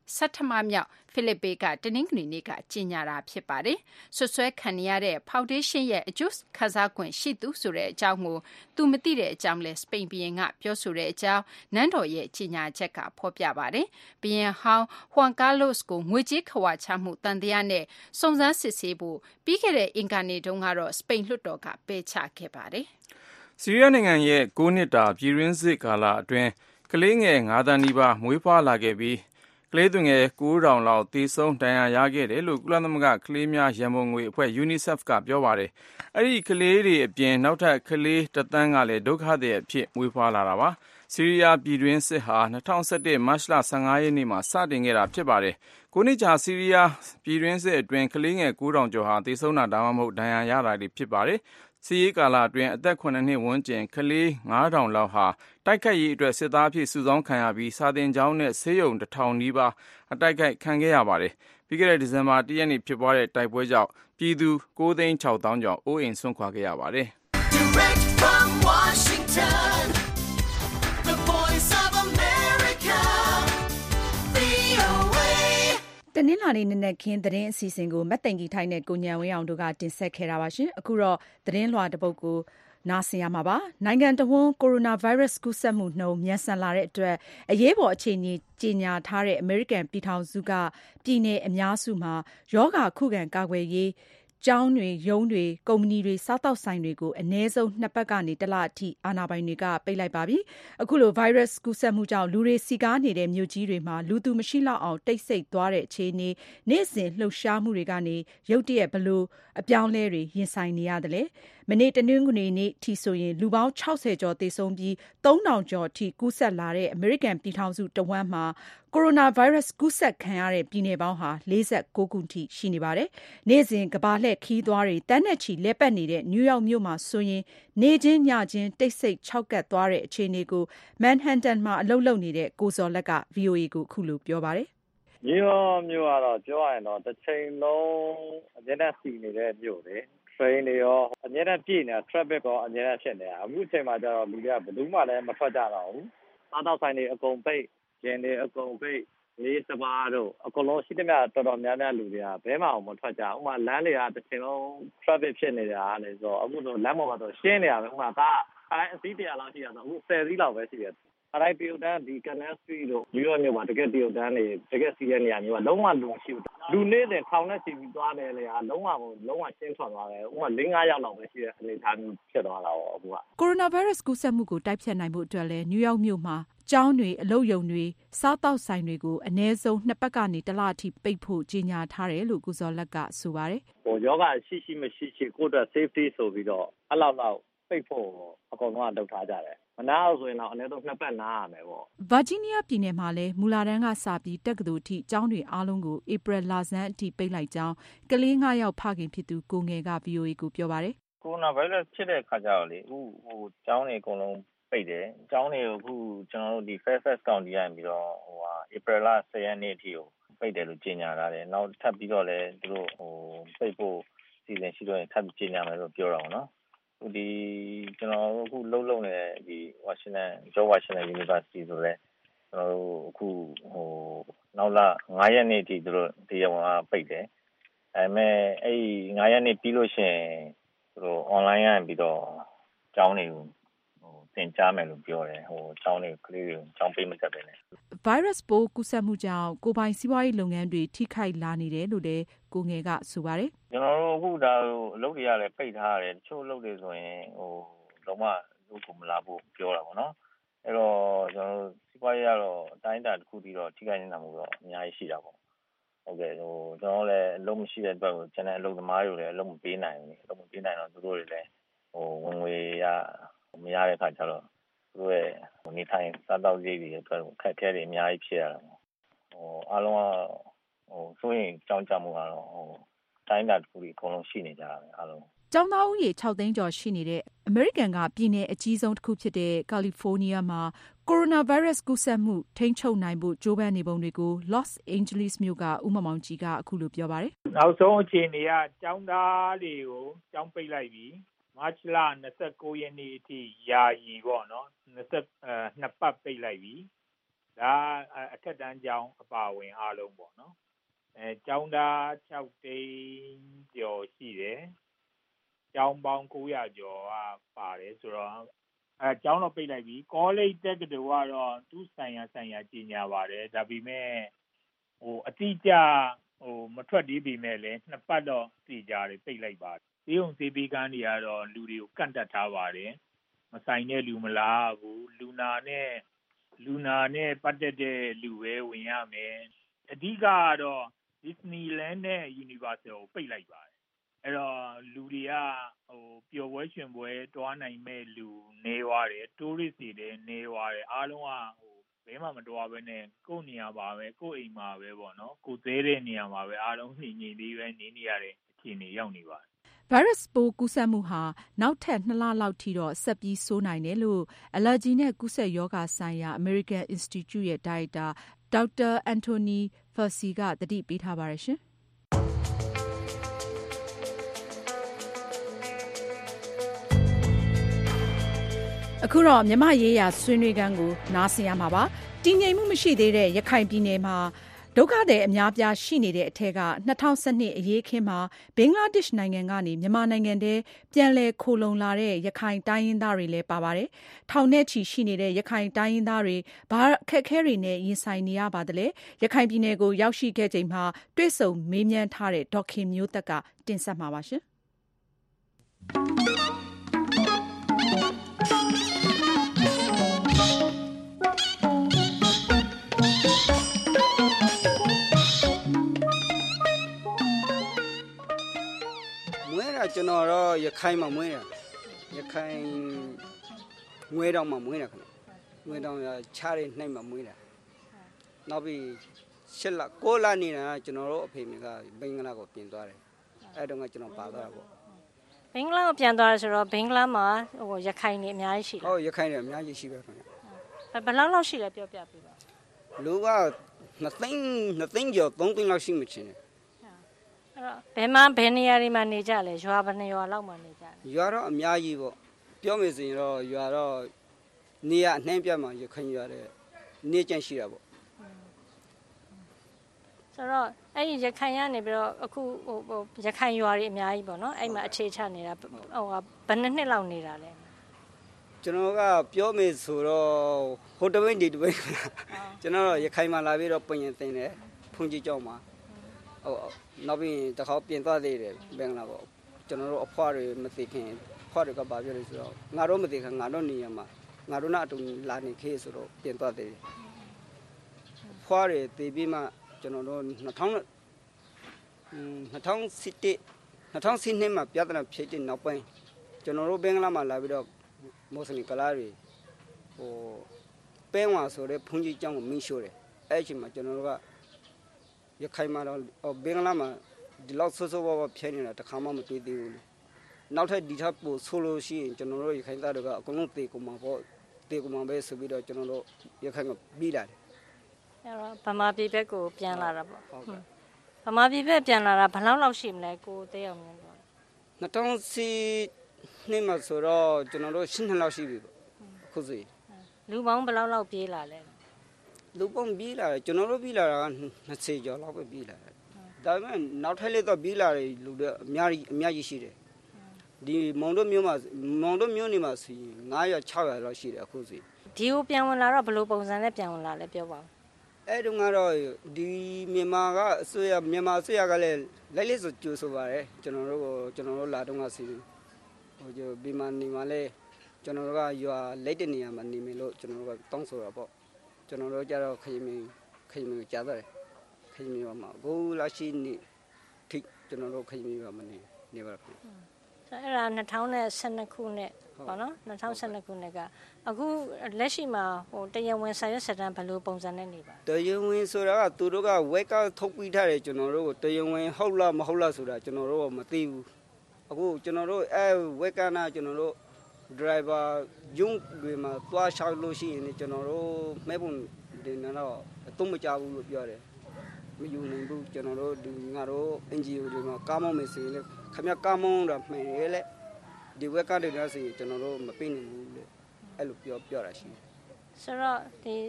ဆဋ္ဌမမြောက်ဖိလစ်ပေကတနင်္ဂနွေနေ့ကကြေညာတာဖြစ်ပါတယ်။ဆွဆွဲခံရတဲ့ဖောင်ဒေးရှင်းရဲ့အကျိုးခံစား권ရှိသူဆိုတဲ့အကြောင်းကိုသူမသိတဲ့အကြောင်းလဲစပိန်ဘီရင်ကပြောဆိုတဲ့အကြောင်းနန်းတော်ရဲ့ကြေညာချက်ကဖော်ပြပါတယ်။ဘီရင်ဟောင်းဟွမ်ကားလို့စ်ကိုငွေကြေးခဝါချမှုတန်တရားနဲ့စုံစမ်းစစ်ဆေးဖို့ပြီးခဲ့တဲ့အင်္ဂါနေ့တုန်းကတော့စပိန်လွှတ်တော်ကပယ်ချခဲ့ပါတယ်။ဆီးရီးယားနိုင်ငံရဲ့၉နှစ်တာပြည်တွင်းစစ်ကာလအတွင်းကလေးငယ်၅သန်းနီးပါးမွေးဖွားလာခဲ့ပြီးကလေးသူငယ်ကိုးထောင်လောက်သေဆုံးဒဏ်ရာရခဲ့တယ်လို့ကုလသမဂ္ဂကလေးများရန်ပုံငွေအဖွဲ့ UNICEF ကပြောပါတယ်။အဲ့ဒီကလေးတွေအပြင်နောက်ထပ်ကလေးတစ်သန်းကလည်းဒုက္ခသည်အဖြစ်မွေးဖွားလာတာပါ။ဆီးရီးယားပြည်တွင်းစစ်ဟာ၂၀၁၁မတ်လ၁၅ရက်နေ့မှာစတင်ခဲ့တာဖြစ်ပါတယ်။ကိုနှစ်ကြာဆီးရီးယားပြည်တွင်းစစ်အတွင်းကလေးငယ်ကိုးထောင်ကျော်ဟာသေဆုံးတာဒါမှမဟုတ်ဒဏ်ရာရတာတွေဖြစ်ပါတယ်။စစ်ရေးကာလအတွင်းအသက်၇နှစ်ဝန်းကျင်ကလေးငါးထောင်လောက်ဟာတိုက်ခိုက်ရေးအတွက်စစ်သားအဖြစ်စုဆောင်းခံရပြီးစာသင်ကျောင်းနဲ့ဆေးရုံတစ်ထောင်နီးပါးအတိုက်ခိုက်ခံခဲ့ရပါတယ်။ပြီးခဲ့တဲ့ဒီဇင်ဘာ၁ရက်နေ့ဖြစ်ပွားတဲ့တိုက်ပွဲကြောင့်ပြည်သူ၉သိန်း၆သောင်းကျော်အိုးအိမ်စွန့်ခွာခဲ့ရပါတယ်။ Direct from Washington, the voice of America, ဗွီအိုအေတနင်္လာနေ့နနက်ခင်းသတင်းအစီအစဉ်ကိုမတ်သိင်္ဂီထိုက်နဲ့ကိုညံဝင်းအောင်တို့ကတင်ဆက်ခဲ့တာပါရှင်။အခုတော့သတင်းလွှာတစ်ပုဒ်ကိုနားဆင်ရမှာပါ။နိုင်ငံတော်ဝန်ကိုရိုနာဗိုင်းရပ်စ်ကူးစက်မှုနှုန်းမြန်ဆန်လာတဲ့အတွက်အရေးပေါ်အခြေအနေကြေညာထားတဲ့အမေရိကန်ပြည်ထောင်စုကပြည်내အများစုမှာရောဂါခုခံကာကွယ်ရေးကျောင်းတွေရုံးတွေကုမ္ပဏီတွေစားတောက်ဆိုင်တွေကိုအနည်းဆုံးနှစ်ပတ်ကနေတစ်လအထိအာဏာပိုင်တွေကပိတ်လိုက်ပါပြီ။အခုလိုဗိုင်းရပ်စ်ကူးစက်မှုကြောင့်လူတွေစီကားနေတဲ့မြို့ကြီးတွေမှာလူသူမရှိလောက်အောင်တိတ်ဆိတ်သွားတဲ့အခြေအနေနေ့စဉ်လှုပ်ရှားမှုတွေကနေရုတ်တရက်ဘလို့အပြောင်းလဲတွေရင်ဆိုင်နေရတယ်လေ။မနေ့တနင်္ဂနွေနေ့ထိဆိုရင်လူပေါင်း၆၀ကျော်သေဆုံးပြီးသုံးထောင်ကျော်ထိကူးစက်လာတဲ့အမေရိကန်ပြည်ထောင်စုတဝန်းမှာကိုရိုနာဗိုင်းရပ်စ်ကူးစက်ခံရတဲ့ပြည်နယ်ပေါင်းဟာ၄၉ခုထိရှိနေပါတယ်။နေ့စဉ်ကမ္ဘာလှည့်ခီးသွားတွေတန်းနဲ့ချီလဲပတ်နေတဲ့နယူးယောက်မြို့မှာဆိုရင်နေချင်းညချင်းတိတ်ဆိတ်ခြောက်ကပ်သွားတဲ့အခြေအနေကိုမန်ဟန်တန်မှာအလုပ်လုပ်နေတဲ့ကိုဇော်လက်က ဗွီအိုအေကိုအခုလိုပြောပါတယ်။မြို့ရောမြို့ကတော့ပြောရရင်တော့တစ်ချိန်လုံးအမြဲတမ်းစီနေတဲ့မြို့လေ။ train တွေရောအမြဲတမ်းပြည့်နေတာ traffic ရောအမြဲတမ်းဖြစ်နေတာအခုအချိန်မှာကျတော့လူတွေကဘယ်သူမှလည်းမထွက်ကြတော့ဘူးစားတောက်ဆိုင်တွေအကုန်ပိတ်ကျင်းတွေအကုန်ပိတ်လေးစပါးတို့အကုန်လုံးရှိသမျှတော်တော်များများလူတွေကဘဲမအောင်မထွက်ကြဥပမာလမ်းတွေကတစ်ချိန်လုံး traffic ဖြစ်နေတာလေဆိုတော့အခုဆိုလမ်းပေါ်မှာဆိုရှင်းနေရပဲဥပမာကားအဲ့အစီးတရာလောက်ရှိရဆိုအခုဆယ်စီးလောက်ပဲရှိတယ်အတိုင်းတရုတ်တန်းဒီ Canal Street တို့နယူးယောက်မြို့မှာတကယ်တရုတ်တန်းတွေတကယ်စီးတဲ့နေရာမျိုးကလုံးဝလူမရှိဘူးလူနေတဲ့ထောင်နဲ့ချီပြီးသွားတယ်လေလုံးဝလုံးဝရှင်းထွက်သွားတယ်ဥပမာ၄-၅ယောက်လောက်ပဲရှိတဲ့အနေအထားမျိုးဖြစ်သွားတာပေါ့အခုကကိုရိုနာဗိုင်းရပ်စ်ကူးစက်မှုကိုတိုက်ဖျက်နိုင်ဖို့အတွက်လည်းနယူးယောက်မြို့မှာကျောင်းတွေအလုပ်ရုံတွေစားတောက်ဆိုင်တွေကိုအနည်းဆုံးနှစ်ပတ်ကနေတစ်လအထိပိတ်ဖို့ကြေညာထားတယ်လို့ကိုဇော်လက်ကဆိုပါတယ်ဟိုယောဂရှိရှိမရှိရှိကိုယ့်အတွက် safety ဆိုပြီးတော့အဲ့လောက်လောက်ပိတ်ဖို့အကုန်လုံးကလုပ်ထားကြတယ်မနာအောင်ဆိုရင်တော့အနည်းဆုံးနှစ်ပတ်နားရမယ်ပေါ့ဗာဂျီးနီးယားပြည်နယ်မှာလည်းမူလာတန်းကစပြီးတက္ကသိုလ်အထိကျောင်းတွေအားလုံးကိုဧပြီလဆန်းအထိပိတ်လိုက်ကြောင်းကလေးငါးယောက်ဖခင်ဖြစ်သူကိုငယ်က ဗွီအိုအေကိုပြောပါတယ်ကိုရိုနာဗိုင်းရပ်စ်ဖြစ်တဲ့အခါကျတော့လေအခုဟိုကျောင်းတွေအကုန်လုံးပိတ်တယ်ကျောင်းတွေကိုအခုကျွန်တော်တို့ဒီ Fairfax County ရပြီးတော့ဟိုဟာဧပြီလဆယ်ရက်နေ့အထိကိုပိတ်တယ်လို့ကြေညာထားတယ်နောက်ထပ်ပြီးတော့လည်းသူတို့ဟိုပိတ်ဖို့စီစဉ်ရှိတော့ရင်ထပ်ကြေညာမယ်လို့ပြောတာပေါ့နော်ဒီကျွန်တော်တို့အခုလှုပ်လှုပ်နေတဲ့ဒီ Washington George Washington University ဆိုလဲကျွန်တော်တို့အခုဟိုနောက်လ၅ရက်နေ့ထိသူတို့တရားဝင်ပိတ်တယ်အဲမဲ့အဲ့၅ရက်နေ့ပြီးလို့ရှိရင်သူတို့ online ရပြီးတော့ကျောင်းတွေကိုဟိုသင်ကြားမယ်လို့ပြောတယ်ဟိုကျောင်းတွေကလေးတွေကျောင်းပေးမတက်ပဲနဲ့ဗိုင်းရပ်စ်ပိုးကူးစက်မှုကြောင့်ကိုယ်ပိုင်စီးပွားရေးလုပ်ငန်းတွေထိခိုက်လာနေတယ်လို့လည်းကိုငယ်ကဆိုပါတယ်ကျွန်တော်တို့အခုဒါအလုပ်တွေကလည်းပိတ်ထားရတယ်တချို့အလုပ်တွေဆိုရင်ဟိုလုံးဝလုပ်ကိုမလာဖို့ပြောတာပေါ့နော်အဲ့တော့ကျွန်တော်တို့စီးပွားရေးကတော့အတိုင်းအတာတစ်ခုတည်းတော့ထိခိုက်နေတာမျိုးတော့အများကြီးရှိတာပေါ့ဟုတ်ကဲ့ဟိုကျွန်တော်လည်းအလုပ်မရှိတဲ့အတွက်ကိုကျွန်တော်အလုပ်သမားတွေလည်းအလုပ်မပေးနိုင်ဘူးအလုပ်မပေးနိုင်တော့သူတို့တွေလည်းဟိုဝင်ငွေရမရတဲ့အခါကျတော့သူတို့ရဲ့နေထိုင်စားသောက်ရေးတွေအတွက်ခက်ခဲတွေအများကြီးဖြစ်ရတာပေါ့ဟိုအားလုံးကဟိုဆိုရင်ကြောင်းကြမှုကတော့ဟိုတိုင်းတာတစ်ခုကြီးအကုန်လုံးရှိနေကြတာပဲအားလုံးကျောင်းသားဦးရေ၆သိန်းကျော်ရှိနေတဲ့အမေရိကန်ကပြည်နယ်အကြီးဆုံးတစ်ခုဖြစ်တဲ့ကယ်လီဖိုးနီးယားမှာကိုရိုနာဗိုင်းရပ်စ်ကူးစက်မှုထိန်းချုပ်နိုင်ဖို့ကြိုးပမ်းနေပုံတွေကို Los Angeles မြို့ကဦးမောင်မောင်ကြီးကအခုလိုပြောပါတယ်နောက်ဆုံးအခြေအနေကကျောင်းသားတွေကိုကျောင်းပိတ်လိုက်ပြီမတ်လ၂၉ရက်နေ့အထိယာယီပေါ့နော်နှစ်ပတ်ပိတ်လိုက်ပြီဒါအထက်တန်းကျောင်းအပါအဝင်အားလုံးပေါ့နော်အဲကျောင်းသား၆သိန်းကျော်ရှိတယ်ကျောင်းပေါင်း၉ရာကျော်ကပါတယ်ဆိုတော့အဲကျောင်းတော့ပိတ်လိုက်ပြီ college တက္ကသိုလ်ကတော့သူ့ဆိုင်ရာဆိုင်ရာကြီးညာပါတယ်ဒါပေမဲ့ဟိုအတိအကျဟိုမထွက်သေးပေမဲ့လည်းနှစ်ပတ်တော့သိကြတယ်ပိတ်လိုက်ပါတယ်ဒီုံစေပီကန်းတွေကတော့လူတွေကိုကန့်တတ်ထားပါတယ်မဆိုင်တဲ့လူမလားဘူးလူနာနဲ့လူနာနဲ့ပတ်သက်တဲ့လူပဲဝင်ရမယ်အဓိကကတော့ Disneyland နဲ့ Universal ကိုပိတ်လိုက်ပါတယ်အဲ့တော့လူတွေကဟိုပျော်ပွဲရွှင်ပွဲတွားနိုင်မဲ့လူနေသွားတယ် tourist တွေလည်းနေသွားတယ်အားလုံးကဟိုဘယ်မှမတွားဘဲနဲ့ကိုယ့်နေရာပါပဲကိုယ့်အိမ်မှာပဲပေါ့နော်ကိုယ်သေးတဲ့နေရာမှာပဲအားလုံးနှိမ့်ညင်လေးပဲနေနေရတဲ့အခြေအနေရောက်နေပါတယ်ဗိုင်းရပ်စ်ပိုးကူးစက်မှုဟာနောက်ထပ်နှစ်လလောက်ထိတော့ဆက်ပြီးဆိုးနိုင်တယ်လို့ Allergy နဲ့ကူးစက်ရောဂါဆိုင်ရာ American Institute ရဲ့ဒါရိုက်တာဒေါက်တာ Anthony Fauci ကသတိပေးထားပါတယ်ရှင်အခုတော့မြန်မာရေးရာဆွေးနွေးခန်းကိုနားဆင်ရမှာပါတည်ငြိမ်မှုမရှိသေးတဲ့ရခိုင်ပြည်နယ်မှာဒုက္ခသည်အများပြားရှိနေတဲ့အထက်က၂၀၁၂အရေးအခင်းမှာဘင်္ဂလားဒေ့ရှ်နိုင်ငံကနေမြန်မာနိုင်ငံထဲပြန်လည်ခိုလုံလာတဲ့ရခိုင်တိုင်းရင်းသားတွေလည်းပါပါတယ်။ထောင်နဲ့ချီရှိနေတဲ့ရခိုင်တိုင်းရင်းသားတွေဘာအခက်အခဲတွေနဲ့ရင်ဆိုင်နေရပါသလဲ။ရခိုင်ပြည်နယ်ကိုရောက်ရှိခဲ့ချိန်မှာတွေ့ဆုံမေးမြန်းထားတဲ့ဒေါက်ခင်မျိုးသက်ကတင်ဆက်မှာပါရှင်။ကျွန်တော်တော့ရခိုင်မှာမွေးတာရခိုင်ငွေတောင်မှာမွေးတာခင်ဗျငွေတောင်ချားတဲ့နှိုက်မှာမွေးတာနောက်ပြီးရှစ်လကိုလနေတာကျွန်တော်တို့အဖေမိကဘင်္ဂလားကိုပြင်သွားတယ်အဲ့တုန်းကကျွန်တော်ပါသွားတာပေါ့ဘင်္ဂလားကိုပြန်သွားတယ်ဆိုတော့ဘင်္ဂလားမှာဟိုရခိုင်နေအများကြီးရှိလားဟုတ်ရခိုင်နေအများကြီးရှိပဲခင်ဗျဘယ်လောက်လောက်ရှိလဲပြောပြပေးပါလူကနှစ်သိန်းနှစ်သိန်းကျော်သုံးသိန်းလောက်ရှိမှချင်းတယ်အဲ့တော့ဘယ်မှာဘယ်နေရာတွေမှာနေကြလဲရွာဘယ်နေရွာလောက်မှာနေကြလဲရွာတော့အများကြီးပေါ့ပြောမယ်ဆိုရင်တော့ရွာတော့နေရအနှမ်းပြတ်မှာရခိုင်ရွာတဲ့နေကျန့်ရှိတာပေါ့ဆိုတော့အဲ့ဒီရခိုင်ကနေပြီးတော့အခုဟိုရခိုင်ရွာတွေအများကြီးပေါ့နော်အဲ့မှာအခြေချနေတာဟိုဘယ်နှစ်နှစ်လောက်နေတာလဲကျွန်တော်ကပြောမယ်ဆိုတော့ဟိုတဝင်းဒီတဝင်းကျွန်တော်ရခိုင်မှာလာပြီးတော့ပြင်ရင်တင်တယ်ဖုန်ကြီးကျောင်းမှာဟိုနောက်ပြီးတခါပြင်သွားသေးတယ်ဘင်္ဂလားပေါ့ကျွန်တော်တို့အဖွားတွေမသိခင်ဖွားတွေကပါပြလို့ဆိုတော့ငါတို့မသိခင်ငါတို့နေရမှာငါတို့နဲ့အတူလာနေခေဆိုတော့ပြင်သွားသေးတယ်ဖွားတွေတည်ပြီးမှကျွန်တော်တို့၂၀၀၀ ၂၀၁၁ ၂၀၁၂မှာပြဿနာဖြစ်တဲ့နောက်ပိုင်းကျွန်တော်တို့ဘင်္ဂလားမှာလာပြီးတော့မွတ်စလင်ကလာတွေဟိုပဲဝါဆိုတဲ့ဘုန်းကြီးကျောင်းကိုမင်းရှို့တယ်အဲ့အချိန်မှာကျွန်တော်တို့ကရခိုင်မှာတော့ဘင်္ဂလားမှာဒီလောက်ဆော့ဆော့ဘောဖြစ်နေတာတခါမှမတွေ့သေးဘူးနောက်ထပ်ဒီထပ်ပို့ဆိုလို့ရှိရင်ကျွန်တော်တို့ရခိုင်သားတွေကအကုန်လုံးတေကုန်မှာပေါ့တေကုန်မှာပဲဆိုပြီးတော့ကျွန်တော်တို့ရခိုင်ကပြီးလာတယ်အဲ့တော့ဗမာပြည်ဘက်ကိုပြန်လာတာပေါ့ဟုတ်ကဲ့ဗမာပြည်ဘက်ပြန်လာတာဘယ်လောက်လောက်ရှိမလဲကိုတဲအောင်မြင်တော့၂၀၁၀နှစ်မှာဆိုတော့ကျွန်တော်တို့ရှင်းနှစ်လောက်ရှိပြီပေါ့အခုစီလူပေါင်းဘယ်လောက်လောက်ပြေးလာလဲလူပေါင်းပြေးလာတယ်ကျွန်တော်တို့ပြေးလာတာက၂၀ကျော်လောက်ပဲပြေးလာတယ်ဒါပေမဲ့နောက်ထပ်လေးတော့ပြေးလာတယ်လူတွေအများကြီးအများကြီးရှိတယ်ဒီမောင်တို့မျိုးမှာမောင်တို့မျိုးနေမှာဆိုရင်၅ရာ၆ရာလောက်ရှိတယ်အခုစီဒီကိုပြန်ဝင်လာတော့ဘယ်လိုပုံစံနဲ့ပြန်ဝင်လာလဲပြောပါဦးအဲ့တုန်းကတော့ဒီမြန်မာကအစိုးရမြန်မာအစိုးရကလည်းလိုက်လက်ဆိုကြိုးဆိုပါတယ်ကျွန်တော်တို့ကိုကျွန်တော်တို့လာတော့ကစီဟိုဒီဘီမန်နေမှာလဲကျွန်တော်တို့ကရွာလက်တဲ့နေရာမှာနေမယ်လို့ကျွန်တော်တို့ကတောင်းဆိုတာပေါ့ကျွန်တော်တို့ကြတော့ခရင်မင်းခရင်မင်းကြားတယ်ခရင်မင်းမှာဘိုးလာရှိနေထိကျွန်တော်တို့ခရင်မင်းမှာနေနေပါခင်ဆိုအဲ့ဒါ၂၀၁၂ခုနှစ်ပေါ့နော်၂၀၁၂ခုနှစ်ကအခုလက်ရှိမှာဟိုတရားဝင်စာရွက်စာတမ်းဘယ်လိုပုံစံနဲ့နေပါတရားဝင်ဆိုတာကသူတို့ကဝက်ကထုတ်ပြီးထားတယ်ကျွန်တော်တို့ကိုတရားဝင်ဟုတ်လားမဟုတ်လားဆိုတာကျွန်တော်တို့ကမသိဘူးအခုကျွန်တော်တို့အဲဝက်ကနာကျွန်တော်တို့ driver ယုံတွေမှာသွားရှောက်လို့ရှိရင်ကျွန်တော်တို့မဲပုံဒီတော့အသုံးမချဘူးလို့ပြောတယ်မယူနိုင်ဘူးကျွန်တော်တို့ဒီငါတို့ အင် ဂျီ အို တွေမှာကားမောင်းမယ်ဆိုရင်လည်းခင်ဗျားကားမောင်းတာမှန်ရဲ့လေဒီဝက်ကတွေတော့ဆိုရင်ကျွန်တော်တို့မပေးနိုင်ဘူးလေအဲ့လိုပြောပြောတာရှိတယ်ဆိုတော့ဒီ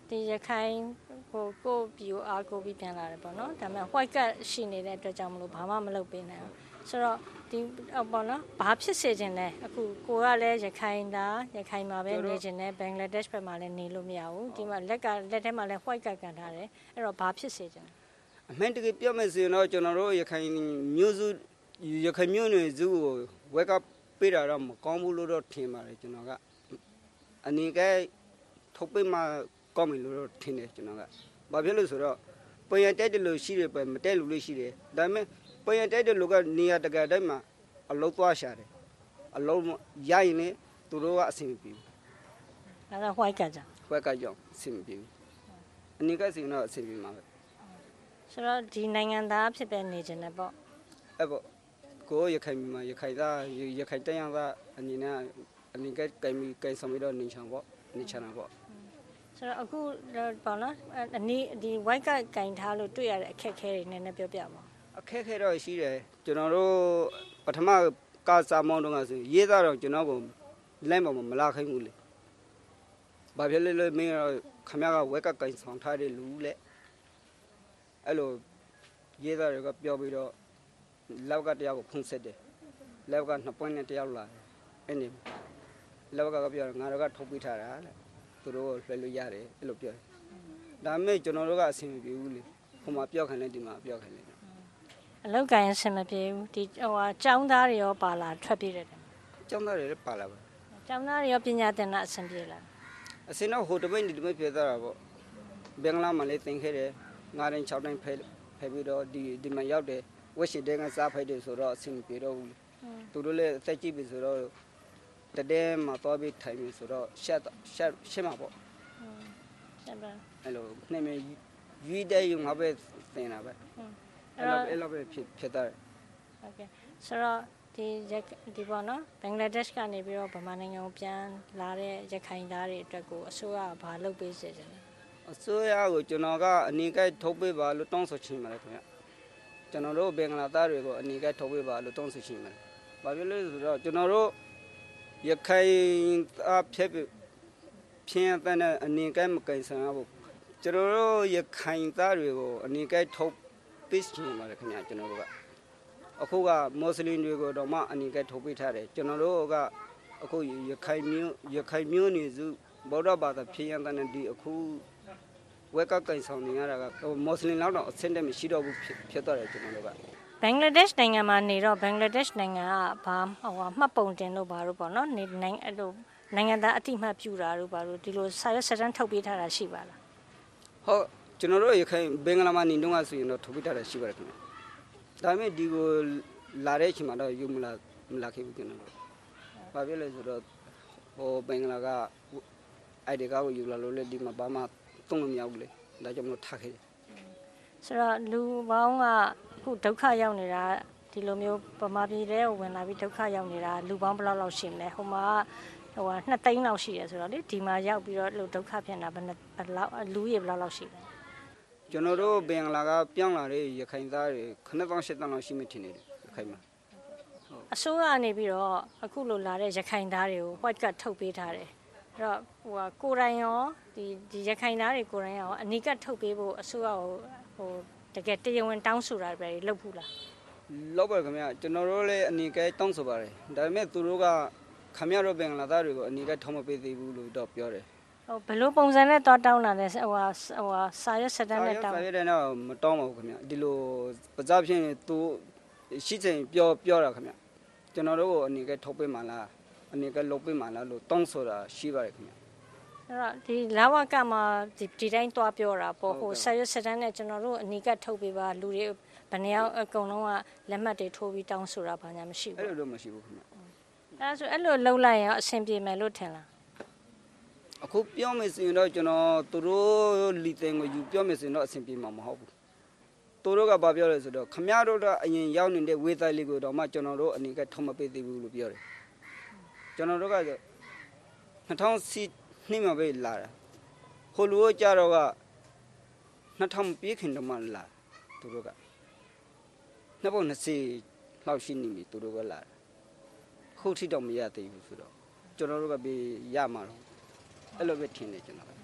ဒီရခိုင်ဟိုကိုဘီကိုအားကိုပြီးပြန်လာတယ်ပေါ့နော်ဒါပေမဲ့ white card ရှိနေတဲ့အတွက်ကြောင့်မလို့ဘာမှမလုပ်ပေးနိုင်ဘူးဆိုတော့ဒီပေါ့နော်ဘာဖြစ်စေချင်လဲအခုကိုကလည်းရခိုင်သားရခိုင်မှာပဲနေချင်တယ်ဘင်္ဂလားဒေ့ရှ်ဘက်မှာလည်းနေလို့မရဘူးဒီမှာလက်ကလက်ထဲမှာလည်း white card ကန်ထားတယ်အဲ့တော့ဘာဖြစ်စေချင်လဲအမှန်တကယ်ပြောမယ်ဆိုရင်တော့ကျွန်တော်တို့ရခိုင်မျိုးစုရခိုင်မျိုးနွယ်စုကိုဝက်ကပေးတာတော့မကောင်းဘူးလို့တော့ထင်ပါတယ်ကျွန်တော်ကအနည်းကထုတ်ပေးမှကောင်းပြီလို့တော့ထင်တယ်ကျွန်တော်ကဘာဖြစ်လို့ဆိုတော့ပယံတက်တယ်လို့ရှိတယ်ပဲမတက်လို့လို့ရှိတယ်ဒါပေမဲ့ပယံတက်တယ်လို့ကနေရာတကာတိုင်းမှာအလုံးသွားရှာတယ်အလုံးရရင်လည်းသူတို့ကအဆင်မပြေဘူးဒါက white card ကြောင့် white card ကြောင့်အဆင်မပြေဘူးအနည်းကဆိုရင်တော့အဆင်ပြေမှာပဲဆိုတော့ဒီနိုင်ငံသားဖြစ်ပဲနေချင်တယ်ပေါ့အဲ့ပေါ့ကိုရခိုင်မှာရခိုင်သားရခိုင်တန်းရသားအနေနဲ့အနေကကင်မီကင်ဆောင်ပြီးတော့နေချင်ပေါ့နေချင်တာပေါ့ဆိုတော့အခုပေါ့နော်အနည်းဒီ white card ကင်ထားလို့တွေ့ရတဲ့အခက်အခဲတွေနည်းနည်းပြောပြပါအခက်အခဲတော့ရှိတယ်ကျွန်တော်တို့ပထမကစားမောင်းတော့ဆိုရေးသားတော့ကျွန်တော်ကလိုင်းပေါ်မှာမလာခိုင်းဘူးလေဘာဖြစ်လဲလဲမင်းခမရကဝက်ကကင်ဆောင်ထားတဲ့လူလေအဲ့လိုရေးသားတွေကပြောပြီးတော့လောက်ကတယောက်ကိုဖုံးဆက်တယ်လောက်ကနှစ်ပွင့်နဲ့တယောက်လာတယ်အဲ့ဒီလောက်ကကပြောငါတို့ကထုတ်ပေးထားတာလေသူတို့လွှဲလို့ရတယ်အဲ့လိုပြောတယ်ဒါပေမဲ့ကျွန်တော်တို့ကအဆင်မပြေဘူးလေဟိုမှာပြောခိုင်းတယ်ဒီမှာပြောခိုင်းတယ်အလောက်ကန်အဆင်မပြေဘူးဒီဟိုဟာចောင်းသားတွေရောပါလာထွက်ပြေးတယ်ចောင်းသားတွေလည်းပါလာပါចောင်းသားတွေရောပညာသင်တာအဆင်ပြေလားအဆင်တော့ဟိုတပိတ်ဒီတပိတ်ပြေသွားတာပေါ့ဘင်္ဂလားမှာလည်းသင်ခဲ့တယ်ငါးတိုင်း၆တိုင်းဖဲဖဲပြီးတော့ဒီဒီမှာရောက်တယ်ဝက်ရှိတဲ့ကစားဖိုက်တယ်ဆိုတော့အဆင်ပြေတော့ဘူးသူတို့လည်းအသက်ကြီးပြီဆိုတော့တတဲမှာသွားပြီးထိုင်ပြီဆိုတော့ရှက်ရှက်ရှက်မှာပေါ့ရှက်ပါအဲ့လိုနေမရွေးတဲ့ယူငါပဲသင်တာပဲအဲ့လိုအဲ့လိုပဲဖြစ်ဖြစ်တယ်โอเคဆိုတော့ဒီဒီပေါ့နော်ဘင်္ဂလားဒေ့ရှ်ကနေပြီးတော့ဗမာနိုင်ငံကိုပြန်လာတဲ့ရခိုင်သားတွေအတွက်ကိုအစိုးရကဘာလုပ်ပေးစေချင်လဲအစိုးရကိုကျွန်တော်ကအနည်းကထုတ်ပေးပါလို့တောင်းဆိုချင်ပါတယ်ခင်ဗျကျွန်တော်တို့ဘင်္ဂလားသားတွေကိုအနည်းကထုတ်ပေးပါလို့တောင်းဆိုချင်ပါတယ်ဘာဖြစ်လဲဆိုတော့ကျွန်တော်တို့ရခိုင်အဖြစ်ဖြင်းတဲ့အနေကမကင်ဆန်ဘူးကျွန်တော်တို့ရခိုင်သားတွေကိုအနေကထုတ်ပေးချင်ပါတယ်ခင်ဗျကျွန်တော်တို့ကအခုကမွတ်စလင်တွေကိုတော့မှအနေကထုတ်ပေးထားတယ်ကျွန်တော်တို့ကအခုရခိုင်မျိုးရခိုင်မျိုးနေစုဗုဒ္ဓဘာသာဖြင်းတဲ့ဒီအခုဝက်ကကင်ဆောင်နေရတာကမွတ်စလင်လောက်တော့အဆင့်တည်းမရှိတော့ဘူးဖြစ်သွားတယ်ကျွန်တော်တို့ကဘင်္ဂလားဒေ့ရှ်နိုင်ငံမှာနေတော့ဘင်္ဂလားဒေ့ရှ်နိုင်ငံကဘာဟိုမှတ်ပုံတင်လို့ဘာလို့ပေါ့နော်နေနိုင်ငံအဲ့လိုနိုင်ငံသားအတိမတ်ပြူတာတို့ဘာလို့ဒီလိုစာရွက်စာတမ်းထုတ်ပေးထားတာရှိပါလားဟုတ်ကျွန်တော်တို့ရခိုင်ဘင်္ဂလားမှာနေတော့ဆိုရင်တော့ထုတ်ပေးထားတာရှိပါတယ်ခင်ဗျဒါပေမဲ့ဒီကိုလာတဲ့အချိန်မှာတော့ယူမလာမလာခဲ့ဘူးကျွန်တော်တို့ဘာဖြစ်လဲဆိုတော့ဟိုဘင်္ဂလားကအဲ့ဒီကောက်ယူလာလို့လေဒီမှာဘာမှသုံးလို့မရဘူးလေဒါကြောင့်မလို့ထားခဲ့တယ်ဆိုတော့လူပေါင်းကအခုဒုက္ခရောက်နေတာဒီလိုမျိုးဗမာပြည်ထဲကိုဝင်လာပြီးဒုက္ခရောက်နေတာလူပေါင်းဘယ်လောက်လောက်ရှိမလဲဟိုမှာဟိုကနှစ်သိန်းလောက်ရှိတယ်ဆိုတော့လေဒီမှာရောက်ပြီးတော့လို့ဒုက္ခဖြစ်နေတာဘယ်လောက်လူရေဘယ်လောက်လောက်ရှိလဲကျွန်တော်တို့ဘင်္ဂလားကပြောင်းလာတဲ့ရခိုင်သားတွေခုနှစ်သောင်းရှစ်သောင်းလောက်ရှိမှထင်နေတယ်ရခိုင်မှာအစိုးရကနေပြီးတော့အခုလိုလာတဲ့ရခိုင်သားတွေကို white card ထုတ်ပေးထားတယ်အဲ့တော့ဟိုကကိုရိုင်းရောဒီဒီရခိုင်သားတွေကိုရိုင်းရောအနိကထုတ်ပေးဖို့အစိုးရကိုဟိုတကယ်တရားဝင်တောင်းဆိုတာပဲလုပ်ဘူးလားလုပ်ပါခင်ဗျာကျွန်တော်တို့လည်းအနိကတောင်းဆိုပါတယ်ဒါပေမဲ့သူတို့ကခင်ဗျားတို့ဘင်္ဂလားသားတွေကိုအနိကထုံးမပေးသေးဘူးလို့တော့ပြောတယ်ဟိုဘယ်လိုပုံစံနဲ့တော့တောင်းလာလဲဟိုဟာဟိုဟာစာရွက်စတမ်းနဲ့တောင်းစာရွက်တဲ့တော့မတောင်းပါဘူးခင်ဗျာဒီလိုပစားဖြင့်သူရှိချင်ပြောပြောတာခင်ဗျာကျွန်တော်တို့ကိုအနိကထုတ်ပေးမှလားအနိကလုပ်ပေးမှလားလို့တောင်းဆိုတာရှိပါတယ်ခင်ဗျာအဲ့တော့ဒီလာဝကမှာဒီဒီတိုင်းတွားပြောတာပေါ့ဟိုဆရွက်စတန်းနဲ့ကျွန်တော်တို့အနီးကထုတ်ပေးပါလူတွေဘယ်နှယောက်အကုန်လုံးကလက်မှတ်တွေထိုးပြီးတောင်းဆိုတာဘာညာမရှိဘူးအဲ့လိုတော့မရှိဘူးခင်ဗျအဲ့ဆိုအဲ့လိုလှုပ်လိုက်ရင်အဆင်ပြေမယ်လို့ထင်လားအခုပြောမယ်ဆိုရင်တော့ကျွန်တော်သူတို့လီတင်ကိုယူပြောမယ်ဆိုရင်တော့အဆင်ပြေမှာမဟုတ်ဘူးသူတို့ကဘာပြောလဲဆိုတော့ခမရတို့ကအရင်ရောက်နေတဲ့ဝေးသားလေးကိုတော့မှကျွန်တော်တို့အနီးကထုံမပေးသေးဘူးလို့ပြောတယ်ကျွန်တော်တို့ကနှစ်ထောင်စီနှိမ့်မှာပဲလာတာဟိုလူကကြတော့ကနှစ်ထောင်ပြည့်ခင်တော့မှလာသူတို့ကနှစ်ပေါင်းနှစ်ဆယ်လောက်ရှိနေပြီသူတို့ကလာခုထိတော့မရသေးဘူးဆိုတော့ကျွန်တော်တို့ကပဲရမှာတော့အဲ့လိုပဲထင်တယ်ကျွန်တော်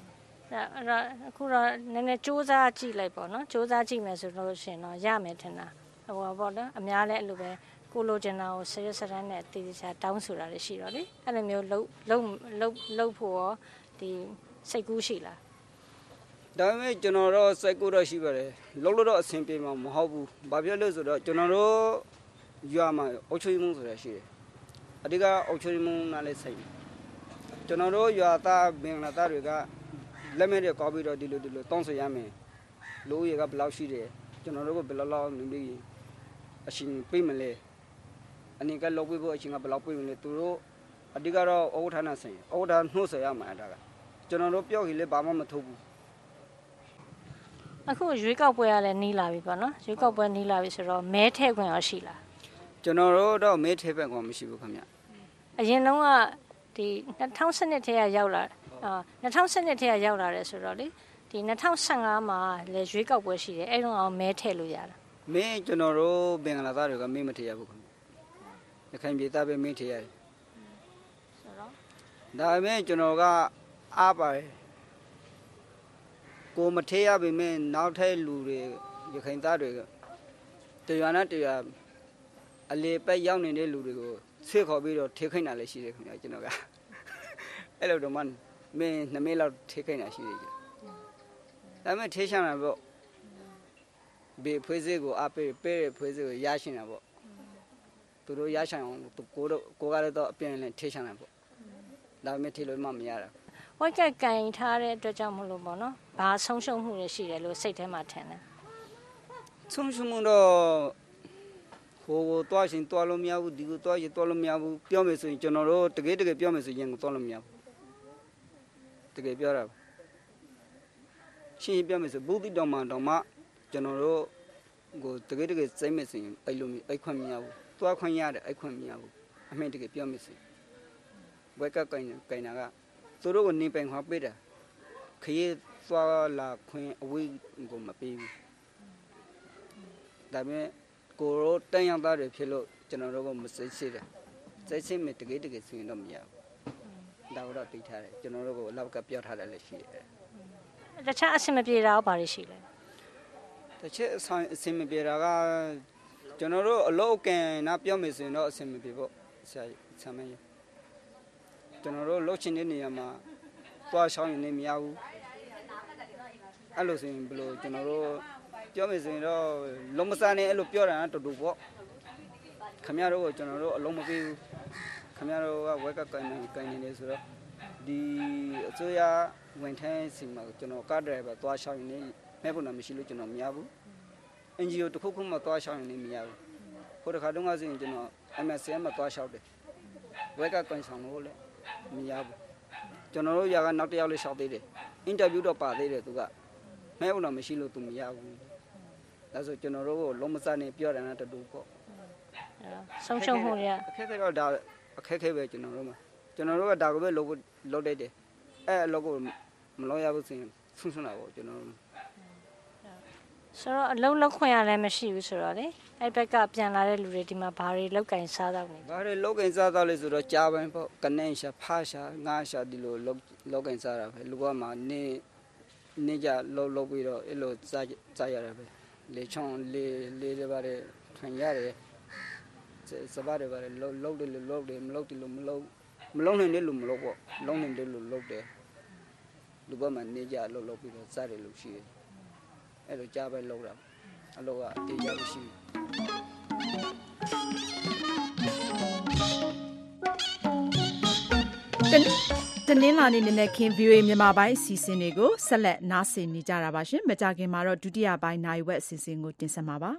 အဲ့ဒါအခုတော့နည်းနည်းစူးစမ်းကြည့်လိုက်ပေါ့နော်စူးစမ်းကြည့်မယ်ဆိုလို့ရှိရင်တော့ရမယ်ထင်တာဟိုပေါ့နော်အများလည်းအဲ့လိုပဲကိုလိုချင်တာကိုဆရစရန်နဲ့တည်တည်ချာတောင်းဆိုတာလည်းရှိတော့လေအဲ့လိုမျိုးလှုပ်လှုပ်လှုပ်လှုပ်ဖို့ရောဒီစိတ်ကူးရှိလားဒါပေမဲ့ကျွန်တော်တော့စိတ်ကူးတော့ရှိပါတယ်လှုပ်လို့တော့အဆင်ပြေမှာမဟုတ်ဘူးဘာဖြစ်လို့ဆိုတော့ကျွန်တော်တို့ရွာမှာအုတ်ချွေးမှုဆိုတာရှိတယ်အဓိကအုတ်ချွေးမှုနားလေးဆိုင်ကျွန်တော်တို့ရွာသားဘင်္ဂလားသားတွေကလက်မဲ့တွေကောက်ပြီးတော့ဒီလိုဒီလိုတောင်းဆိုရမယ်လူတွေကဘယ်လောက်ရှိတယ်ကျွန်တော်တို့ကဘယ်လောက်လောက်နေပြီးအရှင်ပြေးမလဲအနေကလောက်ပြီးဖို့အရှင်ကဘယ်လောက်ပြေးမလဲသူတို့အဓိကတော့ဩဝဌာနဆိုင်ဩဝဌာနှိုးဆွဲရမှာဒါကကျွန်တော်တို့ပြောရင်လည်းဘာမှမထုတ်ဘူးအခုရွေးကောက်ပွဲရလဲနီးလာပြီပေါ့နော်ရွေးကောက်ပွဲနီးလာပြီဆိုတော့မဲထည့်ခွင့်ရောရှိလားကျွန်တော်တို့တော့မဲထည့်ခွင့်ကမရှိဘူးခင်ဗျအရင်တုန်းကဒီ၂၀၁၂ထဲကရောက်လာအာ၂၀၁၂ထဲကရောက်လာတယ်ဆိုတော့လေဒီ၂၀၁၅မှာလေရွေးကောက်ပွဲရှိတယ်အဲ့တော့အောင်မဲထည့်လို့ရတာမဲကျွန်တော်တို့ဘင်္ဂလားသားတွေကမဲမထည့်ရဘူးခင်ဗျရခိုင်ပြည်သားပဲမဲထည့်ရတယ်ဆိုတော့ဒါပေမဲ့ကျွန်တော်ကအားပါတယ်ကိုမထည့်ရပေမဲ့နောက်ထပ်လူတွေရခိုင်သားတွေကတရားနဲ့တရားအလေပတ်ရောက်နေတဲ့လူတွေကိုဆွေးခေါ်ပြီးတော့ထိခိုက်တာလည်းရှိတယ်ခင်ဗျာကျွန်တော်ကအဲ့လိုတော့မှမင်းနှစ်မိနစ်လောက်ထိခိုက်တာရှိတယ်ကျွန်တော်ဒါပေမဲ့ထိချမ်းတာပေါ့ဘေးဖွဲ့စည်းကိုအပေးပေးတဲ့ဖွဲ့စည်းကိုရရှိနေတာပေါ့သူတို့ရရှိအောင်ကိုတို့ကိုကလည်းတော့အပြင်းနဲ့ထိချမ်းတာပေါ့ဒါပေမဲ့ထိလို့မှမရတာဝိုက်ကကင်ထားတဲ့အတွက်ကြောင့်မလို့ပေါ့နော်ဘာဆုံးရှုံးမှုတွေရှိတယ်လို့စိတ်ထဲမှာထင်တယ်ဆုံးရှုံးမှုတော့ဟိုကိုတွားရှင်တွားလို့မရဘူးဒီကိုတွားရင်တွားလို့မရဘူးပြောမယ်ဆိုရင်ကျွန်တော်တို့တကယ်တကယ်ပြောမယ်ဆိုရင်ကိုတွားလို့မရဘူးတကယ်ပြောတာရှင်းပြမယ်ဆိုဘူးတိတော်မှတော့မှကျွန်တော်တို့ကိုတကယ်တကယ်စိတ်မစင်အဲ့လိုအဲ့ခွင့်မရဘူးတွားခွင့်ရတယ်အဲ့ခွင့်မရဘူးအမှန်တကယ်ပြောမယ်ဆိုဘွဲကကင်ကင်နာကသူတို့ကိုနေပိုင်ခွာပေးတာခရီးသွားလာခွင့်အဝေးကိုမပေးဘူးဒါပေမဲ့ကိုရောတန်ရသားတွေဖြစ်လို့ကျွန်တော်တို့ကမစိတ်ရှိတယ်စိတ်ရှိမဲ့တကယ်တကယ်ဆိုရင်တော့မရဘူးဒါတော့သိထားတယ်ကျွန်တော်တို့ကအလောက်ကပြောထားတယ်လည်းရှိတယ်တခြားအဆင်မပြေတာရောဘာတွေရှိလဲတခြားအဆင်မပြေတာကကျွန်တော်တို့အလောက်ကန်နာပြောမယ်ဆိုရင်တော့အဆင်မပြေပေါ့ဆရာဆမ်းမင်းကျွန်တော်တို့လှုပ်ချင်တဲ့နေရာမှာသွားရှောင်းရင်လည်းမရဘူးအဲ့လိုဆိုရင်ဘယ်လိုကျွန်တော်တို့ပြောမယ်ဆိုရင်တော့လုံးမစားနဲ့အဲ့လိုပြောတာတူတူပေါ့ခင်ဗျားတို့ကကျွန်တော်တို့အလုံးမပေးဘူးခင်ဗျားတို့ကဝက်ကကိုင်နေကိုင်နေတယ်ဆိုတော့ဒီအစိုးရဝန်ထမ်းစီမှာကျွန်တော်ကားဒရိုင်ဘာသွားရှောင်းရင်မဲ့ဖို့တော့မရှိလို့ကျွန်တော်မရဘူး အင်ဂျီအို တစ်ခုခုမှသွားရှောင်းရင်လည်းမရဘူးဟိုတစ်ခါတုန်းကဆိုရင်ကျွန်တော် အမ် အက်စ် အမ် မှာသွားရှောက်တယ်ဝက်ကကိုင်ဆောင်လို့လည်းမရဘူးကျွန်တော်တို့ຢာကနောက်တစ်ယောက်လေးရှောက်သေးတယ်အင်တာဗျူးတော့ပါသေးတယ်သူကမဲ့ဖို့တော့မရှိလို့သူမရဘူးဒါဆိုကျွန်တော်တို့ကိုလုံးမစနဲ့ပြောတယ်နဲ့တူပေါ့ဆုံးရှုံးမှုတွေအခက်ခဲတော့ဒါအခက်ခဲပဲကျွန်တော်တို့မှာကျွန်တော်တို့ကဒါကိုပဲလုပ်လုပ်တတ်တယ်အဲ့အလုပ်ကိုမလုပ်ရဘူးဆိုရင်ဆုံးရှုံးတာပေါ့ကျွန်တော်တို့ဆိုတော့အလုံးလောက်ခွင့်ရလည်းမရှိဘူးဆိုတော့လေအဲ့ဘက်ကပြန်လာတဲ့လူတွေဒီမှာဘာတွေလောက်ကင်စားတော့နေဘာတွေလောက်ကင်စားတော့လဲဆိုတော့ကြားပိုင်းပေါ့ကနေရှာဖားရှာငါးရှာဒီလိုလောက်လောက်ကင်စားတာပဲလူကမှနေနေကြလောက်လောက်ပြီးတော့အဲ့လိုစားစားရတာပဲလေချောင်းလေလေတွေပါတယ်ထွန်ရတယ်စပါးတွေပါတယ်လောက်လောက်တယ်လို့လောက်တယ်မလောက်တယ်လို့မလောက်မလုံးနိုင်တယ်လို့မလောက်ပေါ့လုံးနိုင်တယ်လို့လောက်တယ်လူကမှနေကြလောက်လောက်ပြီးတော့စားတယ်လို့ရှိတယ်အဲ့လိုကြားပဲလောက်တာအလောကအတေးရရှိတနင်္လာနေ့နေ့နဲ့ခင် ဗီအိုအေ မြန်မာပိုင်းအစီအစဉ်တွေကိုဆက်လက်နားဆင်နေကြတာပါရှင်မကြခင်မှာတော့ဒုတိယပိုင်းနိုင်ဝက်အစီအစဉ်ကိုတင်ဆက်မှာပါ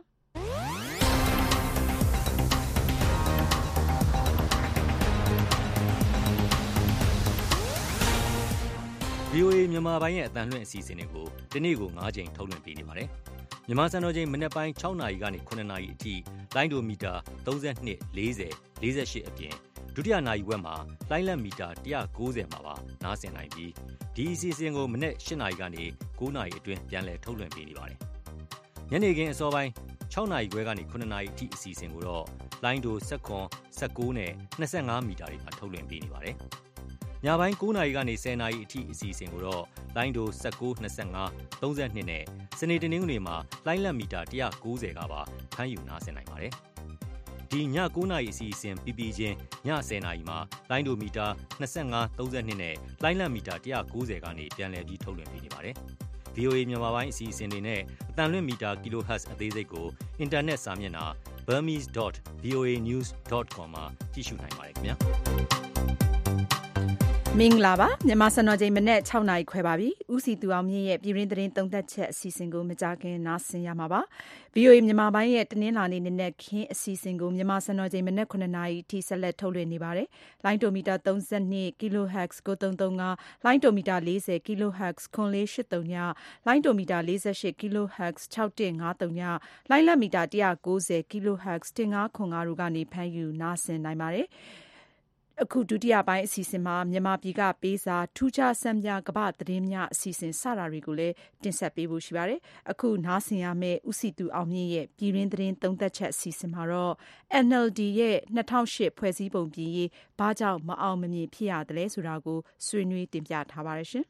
ဗီအိုအေ မြန်မာပိုင်းရဲ့အသံလွှင့်အစီအစဉ်တွေကိုဒီနေ့ကို၅ချိန်ထုတ်လွှင့်ပေးနေပါတယ်။မြန်မာစံတော်ချိန်မနက်ပိုင်း၆နာရီကနေ၇နာရီအထိလိုင်းဒိုမီတာ၃၂ ၄၀ ၄၈အပြင်ဒုတိယနာရီဝက်မှာလိုင်းလက်မီတာ၁၉၀မှာပါနားဆင်နိုင်ပြီးဒီအစီအစဉ်ကိုမနက်၈နာရီကနေ၉နာရီအတွင်းပြန်လည်ထုတ်လွှင့်ပေးနေပါတယ်။ညနေခင်းအစောပိုင်း၆နာရီခွဲကနေ၇နာရီအထိအစီအစဉ်ကိုတော့လိုင်းဒို၁၇ ၁၉နဲ့၂၅မီတာတွေမှာထုတ်လွှင့်ပေးနေပါတယ်။ညညပိုင်းကိုးနာရီကနေဆယ်နာရီအထိအစီအစဉ်ကိုတော့လိုင်းဒို၁၉ ၂၅ ၃၂နဲ့စနေတနင်္ဂနွေမှာလိုင်းလတ်မီတာ၁၉၀ကပါဖမ်းယူနားဆင်နိုင်ပါတယ်။ဒီညကိုးနာရီအစီအစဉ်ပြီးပြီးချင်းညဆယ်နာရီမှာလိုင်းဒိုမီတာ၂၅ ၃၂နဲ့လိုင်းလတ်မီတာ၁၉၀ကနေပြန်လည်ပြီးထုတ်လွှင့်ပေးနေပါတယ်။ ဗီအိုအေ မြန်မာပိုင်းအစီအစဉ်တွေနဲ့အသံလွှင့်မီတာ kilohertz အသေးစိတ်ကိုအင်တာနက်စာမျက်နှာ burmese dot v o a news dot com မှာကြည့်ရှုနိုင်ပါတယ်ခင်ဗျာမင်္ဂလာပါမြန်မာစံတော်ချိန်မနေ့၆နာရီခွဲပါပြီဦးစီသူအောင်မြင့်ရဲ့ပြည်ရင်းသတင်းသုံးသက်ချက်အစီအစဉ်ကိုမကြခင်နားဆင်ရမှာပါ ဗီအိုအေ မြန်မာပိုင်းရဲ့တနင်္လာနေ့နေ့နဲ့ခင်းအစီအစဉ်ကိုမြန်မာစံတော်ချိန်မနေ့ခုနှစ်နာရီအထိဆက်လက်ထုတ်လွှင့်နေပါတယ်လိုင်းတိုမီတာသုံး၂ kilohertz ကိုသုံးသုံး၅လိုင်းတိုမီတာ၄၀ kilohertz ခွန်လေး၈၃ညလိုင်းတိုမီတာ၄၈ kilohertz ၆၁၅၃ညလိုင်းလက်မီတာ၁၉၀ kilohertz ၁၅ခွန်၅တို့ကနေဖမ်းယူနားဆင်နိုင်ပါတယ်အခုဒုတိယပိုင်းအစီအစဉ်မှာမြန်မာပြည်ကပေးစာထူးခြားဆန်းပြကမ္ဘာသတင်းများအစီအစဉ်စတာတွေကိုလည်းတင်ဆက်ပေးဖို့ရှိပါတယ်။အခုနားဆင်ရမယ့်ဦးစီသူအောင်မြင့်ရဲ့ပြည်ရင်းသတင်းသုံးသက်ချက်အစီအစဉ်မှာတော့ N L D ရဲ့၂၀၀၈ဖွဲ့စည်းပုံပြင်ရေးဘာကြောင့်မအောင်မမြင်ဖြစ်ရတယ်လဲဆိုတာကိုဆွေးနွေးတင်ပြထားပါတယ်ရှင်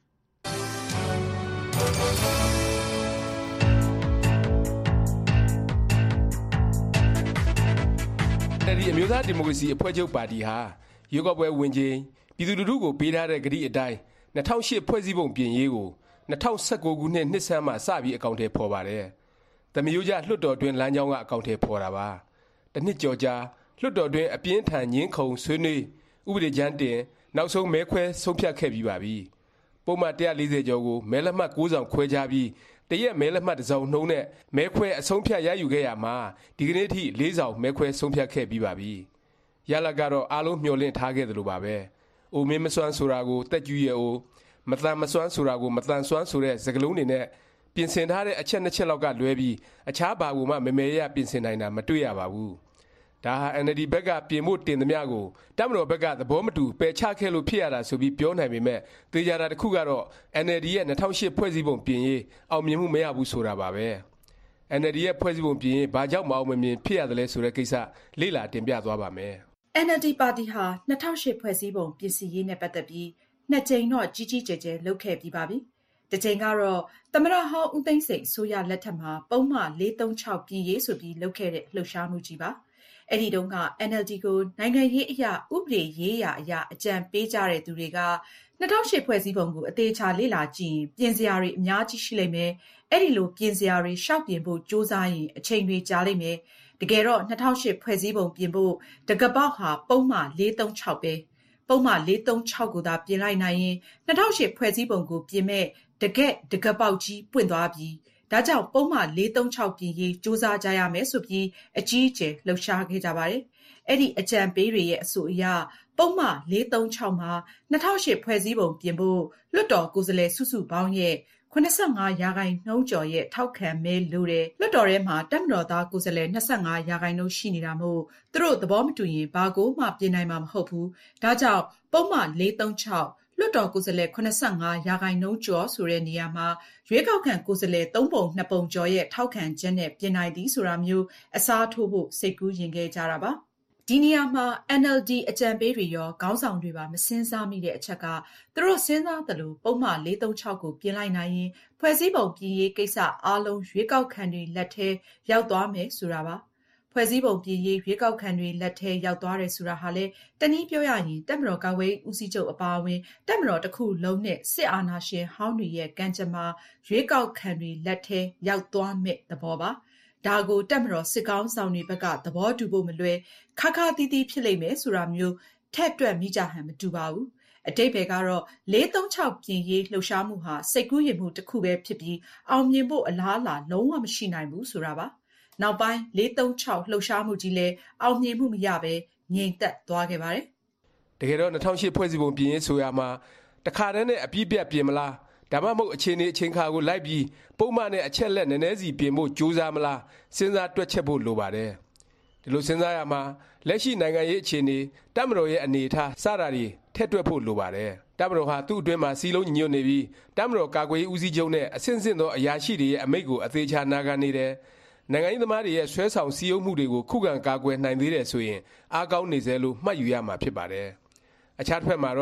။ အဲဒီအမျိုးသားဒီမိုကရေစီအဖွဲ့ချုပ်ပါတီဟာရွေးကောက်ပွဲဝင်ချိန်ပြည်သူလူထုကိုပေးထားတဲ့ကတိအတိုင်း၂၀၀၈ဖွဲ့စည်းပုံပြင်ရေးကို၂၀၁၉ခုနှစ်နှစ်ဆန်းမှာစပြီးအကောင်အထည်ဖော်ပါတယ်။သမယိုးကျလွှတ်တော်တွင်းလမ်းကြောင်းကအကောင်အထည်ဖော်တာပါ။တစ်နှစ်ကျော်ကြာလွှတ်တော်တွင်းအပြင်းထန်ငြင်းခုံဆွေးနွေးဥပဒေကြမ်းတင်နောက်ဆုံးမဲခွဲဆုံးဖြတ်ခဲ့ပြီးပါပြီ။ပုံမှန်၁၄၀ကျော်ကိုမဲလက်မှတ်၉စောင်ခွဲခြားပြီးတရက်မဲလက်မှတ်တစ်စောင်နှုန်းနဲ့မဲခွဲအဆုံးဖြတ်ရယူခဲ့ရမှာဒီကနေ့ထိ၄စောင်မဲခွဲဆုံးဖြတ်ခဲ့ပြီးပါပြီ။ရလဒ်ကတော့အားလုံးမျှော်လင့်ထားခဲ့သလိုပါပဲ။အိုမင်းမစွမ်းဆိုတာကိုတက်ကြွရဲ့အိုမတန်မစွမ်းဆိုတာကိုမတန်စွမ်းဆိုတဲ့စကားလုံးတွေနဲ့ပြင်ဆင်ထားတဲ့အချက်နှစ်ချက်လောက်ကလွဲပြီးအခြားဘာကိုမှမမဲရပြင်ဆင်နိုင်တာမတွေ့ရပါဘူး။ဒါဟာ N L D ဘက်ကပြင်ဖို့တင်သမျှကိုတပ်မတော်ဘက်ကသဘောမတူပယ်ချခဲ့လို့ဖြစ်ရတာဆိုပြီးပြောနိုင်ပေမဲ့သေချာတာတစ်ခုကတော့ N L D ရဲ့၂၀၀၈ဖွဲ့စည်းပုံပြင်ရေးအောင်မြင်မှုမရဘူးဆိုတာပါပဲ။ N L D ရဲ့ဖွဲ့စည်းပုံပြင်ရေးဘာကြောင့်မအောင်မမြင်ဖြစ်ရတယ်လဲဆိုတဲ့ကိစ္စလေ့လာတင်ပြသွားပါမယ်။ N L D ပါတီဟာ၂၀၀၈ဖွဲ့စည်းပုံပြင်ဆင်ရေးနဲ့ပတ်သက်ပြီးနှစ်ကြိမ်တော့ကြီးကြီးကျယ်ကျယ်လုပ်ခဲ့ပြီးပါပြီ။တစ်ကြိမ်ကတော့သမ္မတဟောင်းဦးသိန်းစိန်အစိုးရလက်ထက်မှာပုံမှန်၄၃၆ပြင်ရေးဆိုပြီးလုပ်ခဲ့တဲ့လှုပ်ရှားမှုကြီးပါ။အဲ့ဒီတုန်းက N L D ကိုနိုင်ငံရေးအရာဥပဒေရေးရာအရာအကြံပေးကြတဲ့သူတွေက၂၀၀၈ဖွဲ့စည်းပုံကိုအသေးချာလေ့လာကြည့်ရင်ပြင်စရာတွေအများကြီးရှိလိမ့်မယ်။အဲ့ဒီလိုပြင်စရာတွေရှောက်ပြင်ဖို့ကြိုးစားရင်အချိန်တွေကြာလိမ့်မယ်။တကယ်တော့၂၀၀၈ဖွဲ့စည်းပုံပြင်ဖို့တကပောက်ဟာပုံမှန်၄၃၆ပဲပုံမှန်၄၃၆ကိုသာပြင်လိုက်နိုင်ရင်၂၀၀၈ဖွဲ့စည်းပုံကိုပြင်မဲ့တကက်တကပောက်ကြီးပွင့်သွားပြီဒါကြောင့်ပုံမှန်၄၃၆ပြင်ရေးစူးစမ်းကြရမယ်ဆိုပြီးအကြီးအကျယ်လှုပ်ရှားခဲ့ကြပါတယ်အဲ့ဒီအကြံပေးတွေရဲ့အဆိုအရပုံမှန်၄၃၆မှာ၂၀၀၈ဖွဲ့စည်းပုံပြင်ဖို့လွှတ်တော်ကိုယ်စားလှယ်စုစုပေါင်းရဲ့၇၅ရာခိုင်နှုန်းကျော်ရဲ့ထောက်ခံမဲလိုတယ်လွှတ်တော်ထဲမှာတပ်မတော်သားကိုယ်စားလှယ်၂၅ရာခိုင်နှုန်းရှိနေတာမို့သူတို့သဘောမတူရင်ဘာကိုမှပြင်နိုင်မှာမဟုတ်ဘူးဒါကြောင့်ပုံမှန်၄၃၆လွှတ်တော်ကိုယ်စားလှယ်၇၅ရာခိုင်နှုန်းကျော်ဆိုတဲ့နေရာမှာရွေးကောက်ခံကိုယ်စားလှယ်၃ပုံ၂ပုံကျော်ရဲ့ထောက်ခံချက်နဲ့ပြင်နိုင်သည်ဆိုတာမျိုးအစားထိုးဖို့စိတ်ကူးယဉ်ခဲ့ကြတာပါဒီနေရာမှာ N L D အကြံပေးတွေရောခေါင်းဆောင်တွေပါမစင်းစားမိတဲ့အချက်ကသူတို့စဉ်းစားသလိုပုံမှန်၄၃၆ကိုပြင်လိုက်နိုင်ရင်ဖွဲ့စည်းပုံပြင်ရေးကိစ္စအားလုံးရွေးကောက်ခံတွေလက်ထဲရောက်သွားမယ်ဆိုတာပါဖွဲ့စည်းပုံပြင်ရေးရွေးကောက်ခံတွေလက်ထဲရောက်သွားတယ်ဆိုတာဟာလေတနည်းပြောရရင်တပ်မတော်ကာကွယ်ဦးစီးချုပ်အပါအဝင်တပ်မတော်တစ်ခုလုံးနဲ့စစ်အာဏာရှင်ဟောင်းတွေရဲ့ကံကြမ္မာရွေးကောက်ခံတွေလက်ထဲရောက်သွားမဲ့သဘောပါဒါကိုတပ်မတော်စစ်ကောင်းဆောင်တွေဘက်ကသဘောတူဖို့မလွယ်ခါခါတီးတီးဖြစ်လိမ့်မယ်ဆိုတာမျိုးထက်တွက်မိကြဟန်မတူပါဘူးအတိတ်ပဲကတော့၄၃၆ပြင်ရေးလှုပ်ရှားမှုဟာစိတ်ကူးယဉ်မှုတစ်ခုပဲဖြစ်ပြီးအောင်မြင်ဖို့အလားအလာလုံးဝမရှိနိုင်ဘူးဆိုတာပါနောက်ပိုင်း၄၃၆လှုပ်ရှားမှုကြီးလဲအောင်မြင်မှုမရပဲငြိမ်သက်သွားခဲ့ပါတယ်တကယ်တော့၂၀၀၈ဖွဲ့စည်းပုံပြင်ရေးဆိုရမှာတခါတည်းနဲ့အပြည့်ပြတ်ပြင်မလားဒါမှမဟုတ်အခြေအနေအချိန်ခါကိုလိုက်ပြီးပုံမှန်နဲ့အချက်လက်နည်းနည်းစီပြင်ဖို့ကြိုးစားမလားစဉ်းစားတွက်ချက်ဖို့လိုပါတယ်ဒီလိုစဉ်းစားရမှာလက်ရှိနိုင်ငံရေးအခြေအနေတပ်မတော်ရဲ့အနေအထားစတာတွေထက်တွက်ဖို့လိုပါတယ်တပ်မတော်ဟာသူ့အတွင်းမှာစီးလုံးညီညွတ်နေပြီးတပ်မတော်ကာကွယ်ရေးဦးစီးချုပ်နဲ့အဆင့်ဆင့်သောအရာရှိတွေရဲ့အမိန့်ကိုအသေးချာနာခံနေတယ်နိုင်ငံရေးသမားတွေရဲ့ဆွဲဆောင်စည်းရုံးမှုတွေကိုခုခံကာကွယ်နိုင်သေးတယ်ဆိုရင်အားကောင်းနေစေလို့မှတ်ယူရမှာဖြစ်ပါတယ်အခြားတစ်ဖက်မှာတော့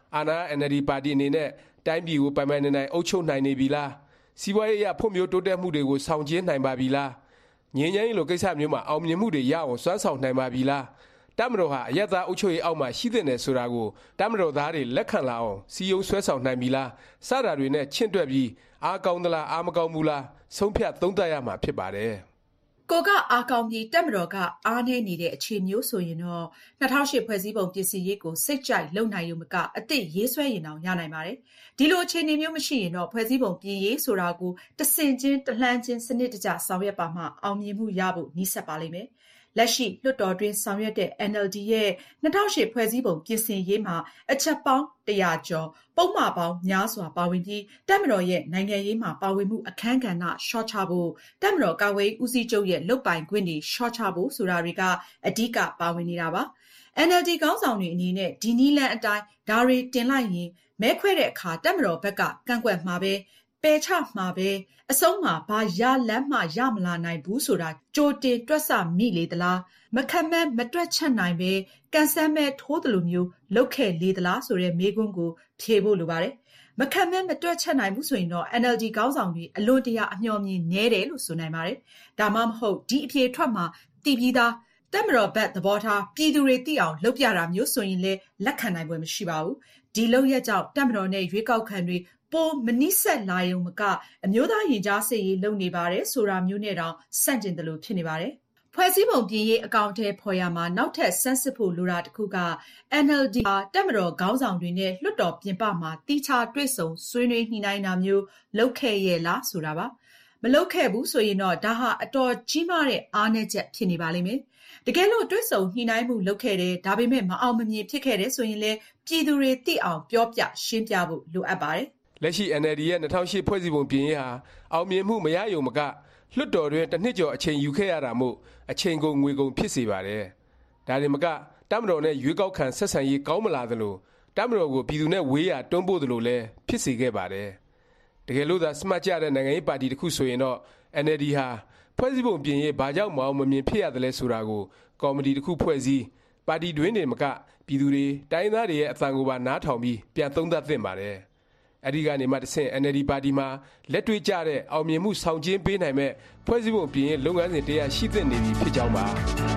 အာနာ အန် အယ်လ် ဒီ ပါတီအနေနဲ့တိုင်းပြည်ကိုပိုင်ပိုင်နိုင်နိုင်အုပ်ချုပ်နိုင်နေပြီလားစီးပွားရေးအရဖွံ့ဖြိုးတိုးတက်မှုတွေကိုဆောင်ကျဉ်နိုင်ပါပြီလားငြိမ်းချမ်းရေးလိုကိစ္စမျိုးမှာအောင်မြင်မှုတွေရအောင်စွမ်းဆောင်နိုင်ပါပြီလားတပ်မတော်ဟာအယက်သားအုပ်ချုပ်ရေးအောက်မှာရှိတဲ့နယ်ဆိုတာကိုတပ်မတော်သားတွေလက်ခံလာအောင်စီယုံဆွဲဆောင်နိုင်ပြီလားစတာတွေနဲ့ချင့်တွက်ပြီးအားကောင်းသလားအားမကောင်းဘူးလားဆုံးဖြတ်သုံးသပ်ရမှာဖြစ်ပါတယ်ကိုကအားကောင်းပြီးတက်မတော်ကအားနည်းနေတဲ့အခြေမျိုးဆိုရင်တော့၂၀၀၈ဖွဲ့စည်းပုံပြင်ဆင်ရေးကိုစိတ်ကြိုက်လုပ်နိုင်ရုံမကအသစ်ရေးဆွဲရင်တော့ရနိုင်ပါတယ်။ဒီလိုအခြေအနေမျိုးမရှိရင်တော့ဖွဲ့စည်းပုံပြင်ရေးဆိုတာကိုတဆင့်ချင်းတလှမ်းချင်းစနစ်တကျဆောင်ရွက်ပါမှအောင်မြင်မှုရဖို့နှီးစပ်ပါလိမ့်မယ်။လက်ရှိလွှတ်တော်တွင်းဆောင်ရွက်တဲ့ အန် အယ်လ် ဒီ ရဲ့၂၀၀၈ဖွဲ့စည်းပုံပြင်ဆင်ရေးမှာအချက်ပေါင်းတရာကျော်ပုံမှားပေါင်းများစွာပါဝင်ပြီးတပ်မတော်ရဲ့နိုင်ငံရေးမှာပါဝင်မှုအခမ်းကဏ္ဍရှော့ချဖို့တပ်မတော်ကာကွယ်ရေးဦးစီးချုပ်ရဲ့လုပ်ပိုင်ခွင့်တွေရှော့ချဖို့ဆိုတာတွေကအဓိကပါဝင်နေတာပါ။ အန် အယ်လ် ဒီ ခေါင်းဆောင်တွေအနေနဲ့ဒီနည်းလမ်းအတိုင်းဒါတွေတင်လိုက်ရင်မဲခွဲတဲ့အခါတပ်မတော်ဘက်ကကန့်ကွက်မှာပဲပယ်ချမှာပဲအဆုံးမှာဘာရလမ်းမှရမလာနိုင်ဘူးဆိုတာကြိုတင်တွက်ဆမိလေသလားမခံမဲမတွက်ချက်နိုင်ပဲကန်ဆန်းမဲထိုးတယ်လို့မျိုးလုပ်ခဲ့လေသလားဆိုတဲ့မေးခွန်းကိုဖြေဖို့လိုပါတယ်မခံမဲမတွက်ချက်နိုင်ဘူးဆိုရင်တော့ အန် အယ်လ် ဒီ ခေါင်းဆောင်တွေအလွန်တရာအမျှော်မြင်နည်းတယ်လို့ဆိုနိုင်ပါတယ်ဒါမှမဟုတ်ဒီအဖြေထွက်မှာတည်ပြီးသားတပ်မတော်ဘက်သဘောထားပြည်သူတွေသိအောင်လုပ်ပြတာမျိုးဆိုရင်လည်းလက်ခံနိုင်ပွဲမရှိပါဘူးဒီလုပ်ရက်ကြောင့်တပ်မတော်နဲ့ရွေးကောက်ခံတွေပိုမနိဆက်လာရုံမကအမျိုးသားရင်ကြားစေ့ရေးလုပ်နေပါတယ်ဆိုတာမျိုးနဲ့တောင်ဆန့်ကျင်တယ်လို့ဖြစ်နေပါတယ်ဖွဲ့စည်းပုံပြင်ရေးအကောင့်ထဲဖော်ရမှာနောက်ထပ်ဆန်းစစ်ဖို့လိုတာတစ်ခုက အန် အယ်လ် ဒီ ဟာတပ်မတော်ခေါင်းဆောင်တွေနဲ့လွှတ်တော်ပြင်ပမှာတီးခြားတွေ့ဆုံဆွေးနွေးညှိနှိုင်းတာမျိုးလုပ်ခဲ့ရဲ့လားဆိုတာပါမလုပ်ခဲ့ဘူးဆိုရင်တော့ဒါဟာအတော်ကြီးမားတဲ့အားနည်းချက်ဖြစ်နေပါလိမ့်မယ်တကယ်လို့တွေ့ဆုံညှိနှိုင်းမှုလုပ်ခဲ့တယ်ဒါပေမဲ့မအောင်မမြင်ဖြစ်ခဲ့တယ်ဆိုရင်လည်းပြည်သူတွေသိအောင်ပြောပြရှင်းပြဖို့လိုအပ်ပါတယ်လက်ရှိ အန် အယ်လ် ဒီ ရဲ့၂၀၀၈ဖွဲ့စည်းပုံပြင်ရေးဟာအောင်မြင်မှုမရယုံမကလွှတ်တော်တွင်တစ်နှစ်ကျော်အချိန်ယူခဲ့ရတာမို့အချိန်ကုန်ငွေကုန်ဖြစ်စေပါတယ်။ဒါတင်မကတပ်မတော်နဲ့ရွေးကောက်ခံဆက်ဆံရေးကောင်းမလာသလိုတပ်မတော်ကိုပြည်သူနဲ့ဝေးရတွန်းပို့သလိုလည်းဖြစ်စေခဲ့ပါတယ်။တကယ်လို့သာစမှတ်ကြတဲ့နိုင်ငံရေးပါတီတစ်ခုဆိုရင်တော့ အန် အယ်လ် ဒီ ဟာဖွဲ့စည်းပုံပြင်ရေးဘာကြောင့်မအောင်မမြင်ဖြစ်ရတယ်လဲဆိုတာကိုကော်မတီတစ်ခုဖွဲ့စည်းပါတီတွင်တွေမကပြည်သူတွေတိုင်းသားတွေရဲ့အသံကိုပါနားထောင်ပြီးပြန်သုံးသပ်သင့်ပါတယ်။အဲဒီကနေမှတစ်ဆင့် အန် အယ်လ် ဒီ ပါတီမှာလက်တွေ့ကျတဲ့အောင်မြင်မှုဆောင်ကျဉ်ပေးနိုင်မဲ့ဖွဲ့စည်းပုံပြင်ရေးလုပ်ငန်းစဉ်တရားရှိသင့်နေပြီဖြစ်ကြောင်းပါ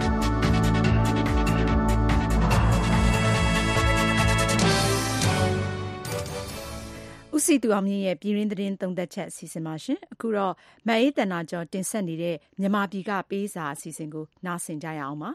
ဦးစီသူအောင်မြင့်ရဲ့ပြည်ရင်းသတင်းသုံးသက်ချက်အစီအစဉ်ပါရှင်အခုတော့မအေးတနာကျော်တင်ဆက်နေတဲ့မြန်မာပြည်ကပေးစာအစီအစဉ်ကိုနားဆင်ကြရအောင်ပါ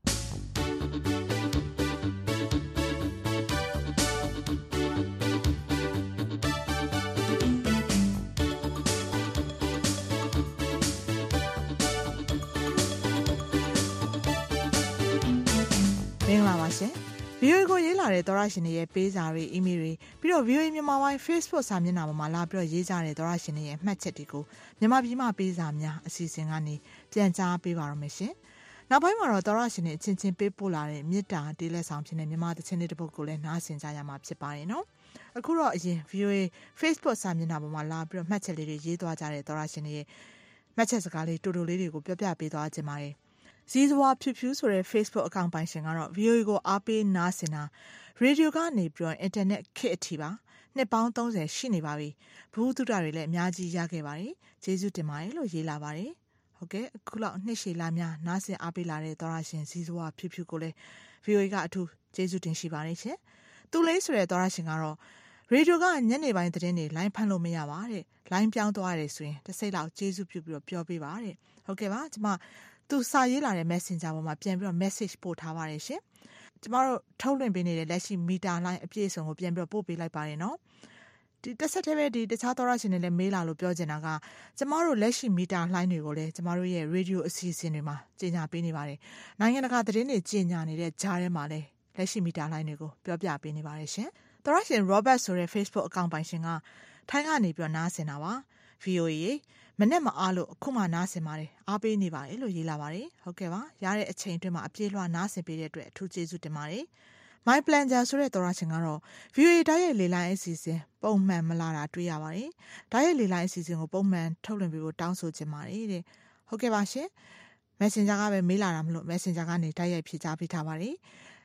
မင်္ဂလာပါရှင် ဗီအိုအေ ကိုရေးလာတဲ့သောရရှင်တွေရဲ့ပေးစာတွေအီးမေးလ်တွေပြီးတော့ ဗီအိုအေ မြန်မာပိုင်း Facebook စာမျက်နှာပေါ်မှာလာပြီးတော့ရေးကြတဲ့သောရရှင်တွေရဲ့မှတ်ချက်တွေကိုမြန်မာပြည်မှာပေးစာများအစီအစဉ်ကနေပြန်ကြားပေးပါရမယ်ရှင်နောက်ပိုင်းမှာတော့သောရရှင်တွေအချင်းချင်းပေးပို့လာတဲ့မေတ္တာတေးလက်ဆောင်ဖြစ်တဲ့မြန်မာသချင်းလေးတစ်ပုဒ်ကိုလည်းနားဆင်ကြရမှာဖြစ်ပါတယ်နော်အခုတော့အရင် ဗီအိုအေ Facebook စာမျက်နှာပေါ်မှာလာပြီးတော့မှတ်ချက်လေးတွေရေးသွားကြတဲ့သောရရှင်တွေရဲ့မှတ်ချက်စကားလေးတူတူလေးတွေကိုပြောပြပေးသွားခြင်းပါတယ်ဇီးစွာဖြူဖြူဆိုတဲ့ Facebook အကောင့်ပိုင်ရှင်ကတော့ ဗီအိုအေ ကိုအားပေးနားဆင်တာရေဒီယိုကနေပြီးတော့အင်တာနက်ခေတ်အထိပါနှစ်ပေါင်းသုံးဆယ်ရှိနေပါပြီဘုဟုတုတတွေလည်းအများကြီးရခဲ့ပါတယ်ကျေးဇူးတင်ပါတယ်လို့ရေးလာပါတယ်ဟုတ်ကဲ့အခုလောက်နှစ်ရှည်လာများနားဆင်အားပေးလာတဲ့သောရရှင်ဇီးစွာဖြူဖြူကိုလည်း ဗီအိုအေ ကအထူးကျေးဇူးတင်ရှိပါတယ်ရှင်သူလေးဆိုတဲ့သောရရှင်ကတော့ရေဒီယိုကညနေပိုင်းသတင်းတွေလိုင်းဖမ်းလို့မရပါတဲ့လိုင်းပြောင်းသွားရတယ်ဆိုရင်တစ်စိတ်လောက်ကျေးဇူးပြုပြီးတော့ပြောပေးပါတဲ့ဟုတ်ကဲ့ပါကျွန်မသူစာရေးလာတဲ့ Messenger ပေါ်မှာပြန်ပြီးတော့ message ပို့ထားပါတယ်ရှင်ကျမတို့ထုတ်လွှင့်ပေးနေတဲ့လက်ရှိမီတာလိုင်းအပြည့်အစုံကိုပြန်ပြီးတော့ပို့ပေးလိုက်ပါတယ်နော်ဒီတစ်ဆက်တည်းပဲဒီတခြားသောရရှင်တွေလည်းမေးလာလို့ပြောချင်တာကကျမတို့လက်ရှိမီတာလိုင်းတွေကိုလည်းကျမတို့ရဲ့ radio အစီအစဉ်တွေမှာကြီးညာပေးနေပါတယ်နိုင်ငံတကာသတင်းတွေကြီးညာနေတဲ့ကြားထဲမှာလည်းလက်ရှိမီတာလိုင်းတွေကိုပြောပြပေးနေပါတယ်ရှင်သောရရှင် Robert ဆိုတဲ့ Facebook အကောင့်ပိုင်ရှင်ကထိုင်းကနေပြီးတော့နားဆင်တာပါ ဗီအိုအေ မနဲ့မအားလို့အခုမှနားဆင်ပါတယ်အားပေးနေပါတယ်လို့ရေးလာပါတယ်ဟုတ်ကဲ့ပါရတဲ့အချိန်အတွင်းမှာအပြေးလွှာနားဆင်ပေးတဲ့အတွက်အထူးကျေးဇူးတင်ပါတယ် My Planger ဆိုတဲ့သောရရှင်ကတော့ ဗီအိုအေ တိုက်ရိုက်လေလိုင်းအစီအစဉ်ပုံမှန်မလာတာတွေ့ရပါတယ်တိုက်ရိုက်လေလိုင်းအစီအစဉ်ကိုပုံမှန်ထုတ်လွှင့်ပေးဖို့တောင်းဆိုချင်ပါတယ်တဲ့ဟုတ်ကဲ့ပါရှင် Messenger ကပဲမေးလာတာမလို့ Messenger ကနေတိုက်ရိုက်ဖြေကြားပေးထားပါတယ်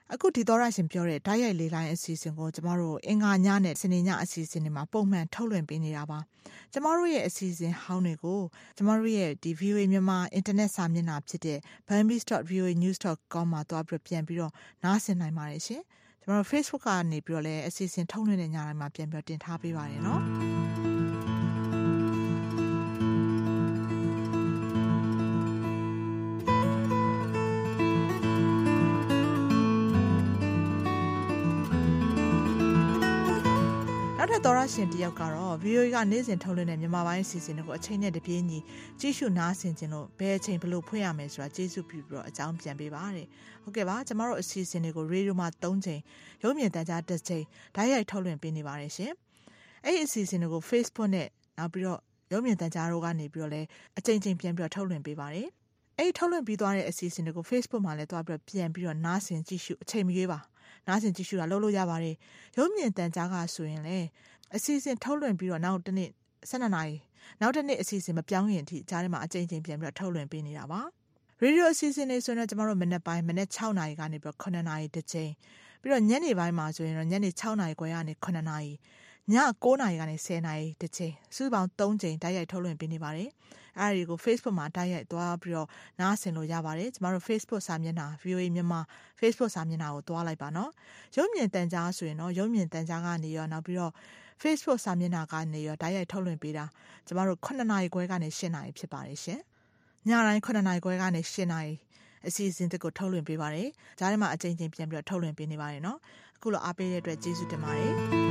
အခုဒီသောရရှင်ပြောတဲ့ဓာတ်ရိုက်လေလိုင်းအစီအစဉ်ကိုကျမတို့အင်္ဂါညနဲ့စနေညအစီအစဉ်တွေမှာပုံမှန်ထုတ်လွှင့်ပေးနေတာပါကျမတို့ရဲ့အစီအစဉ်ဟောင်းတွေကိုကျမတို့ရဲ့ဒီ ဗီအိုအေ မြန်မာအင်တာနက်စာမျက်နှာဖြစ်တဲ့ burmese dot v o a news dot com မှာတွားပြီးပြန်ပြီးတော့နားဆင်နိုင်ပါတယ်ရှင်ကျမတို့ Facebook ကနေပြီးတော့လည်းအစီအစဉ်ထုတ်လွှင့်တဲ့ညတိုင်းမှာပြန်ပြီးတင်ထားပေးပါတယ်နော်နောက်ထပ်သောရရှင်တယောက်ကတော့ ဗီအိုအေ ကနေ့စဉ်ထုတ်လွှင့်တဲ့မြန်မာပိုင်းအစီအစဉ်တွေကိုအချိန်နဲ့တပြေးညီကြည့်ရှုနားဆင်ခြင်းလို့ဘယ်အချိန်ဘယ်လိုဖွင့်ရမယ်ဆိုတာကျေးဇူးပြုပြီးတော့အကြောင်းပြန်ပေးပါတဲ့ဟုတ်ကဲ့ပါကျမတို့အစီအစဉ်တွေကိုရေဒီယိုမှာ၃ချိန်ရုပ်မြင်သံကြားတစ်ချိန်ဓာတ်ရိုက်ထုတ်လွှင့်ပေးနေပါတယ်ရှင်အဲ့ဒီအစီအစဉ်တွေကို Facebook နဲ့နောက်ပြီးတော့ရုပ်မြင်သံကြားတို့ကနေပြီးတော့လည်းအချိန်ချင်းပြန်ပြီးတော့ထုတ်လွှင့်ပေးပါတယ်အဲ့ဒီထုတ်လွှင့်ပြီးသွားတဲ့အစီအစဉ်တွေကို Facebook မှာလည်းတွားပြီးတော့ပြန်ပြီးတော့နားဆင်ကြည့်ရှုအချိန်မရွေးပါနားဆင်ကြည့်ရှုတာလုပ်လို့ရပါတယ်ရုပ်မြင်သံကြားကဆိုရင်လည်းအစီအစဉ်ထုတ်လွှင့်ပြီးတော့နောက်တစ်နေ့၁၂နာရီနောက်တစ်နေ့အစီအစဉ်မပြောင်းရင်အထိကြားထဲမှာအချိန်ချင်းပြန်ပြီးတော့ထုတ်လွှင့်ပေးနေတာပါရေဒီယိုအစီအစဉ်တွေဆိုရင်တော့ကျမတို့မနေ့ပိုင်းမနေ့၆နာရီကနေပြီးတော့ခုနှစ်နာရီတစ်ချိန်ပြီးတော့ညနေပိုင်းမှာဆိုရင်တော့ညနေ၆နာရီခွဲကနေခုနှစ်နာရီည၉နာရီကနေ၁၀နာရီတစ်ချိန်စုစုပေါင်း၃ချိန်တိုက်ရိုက်ထုတ်လွှင့်ပေးနေပါတယ်အဲဒီကို Facebook မှာတိုက်ရိုက်သွားပြီးတော့နားဆင်လို့ရပါတယ်ကျမတို့ Facebook စာမျက်နှာ ဗီအိုအေ မြန်မာ Facebook စာမျက်နှာကိုသွားလိုက်ပါနော်ရုပ်မြင်သံကြားဆိုရင်တော့ရုပ်မြင်သံကြားကနေရောနောက်ပြီးတော့ Facebook စာမျက်နှာကနေရောတိုက်ရိုက်ထုတ်လွှင့်ပေးတာကျမတို့ခုနှစ်နာရီခွဲကနေ၈နာရီဖြစ်ပါတယ်ရှင်ညတိုင်းခုနှစ်နာရီခွဲကနေ၈နာရီအစီအစဉ်တစ်ကိုထုတ်လွှင့်ပေးပါတယ်ကြားထဲမှာအချိန်ချင်းပြန်ပြီးတော့ထုတ်လွှင့်ပေးနေပါတယ်နော်အခုလိုအားပေးတဲ့အတွက်ကျေးဇူးတင်ပါတယ်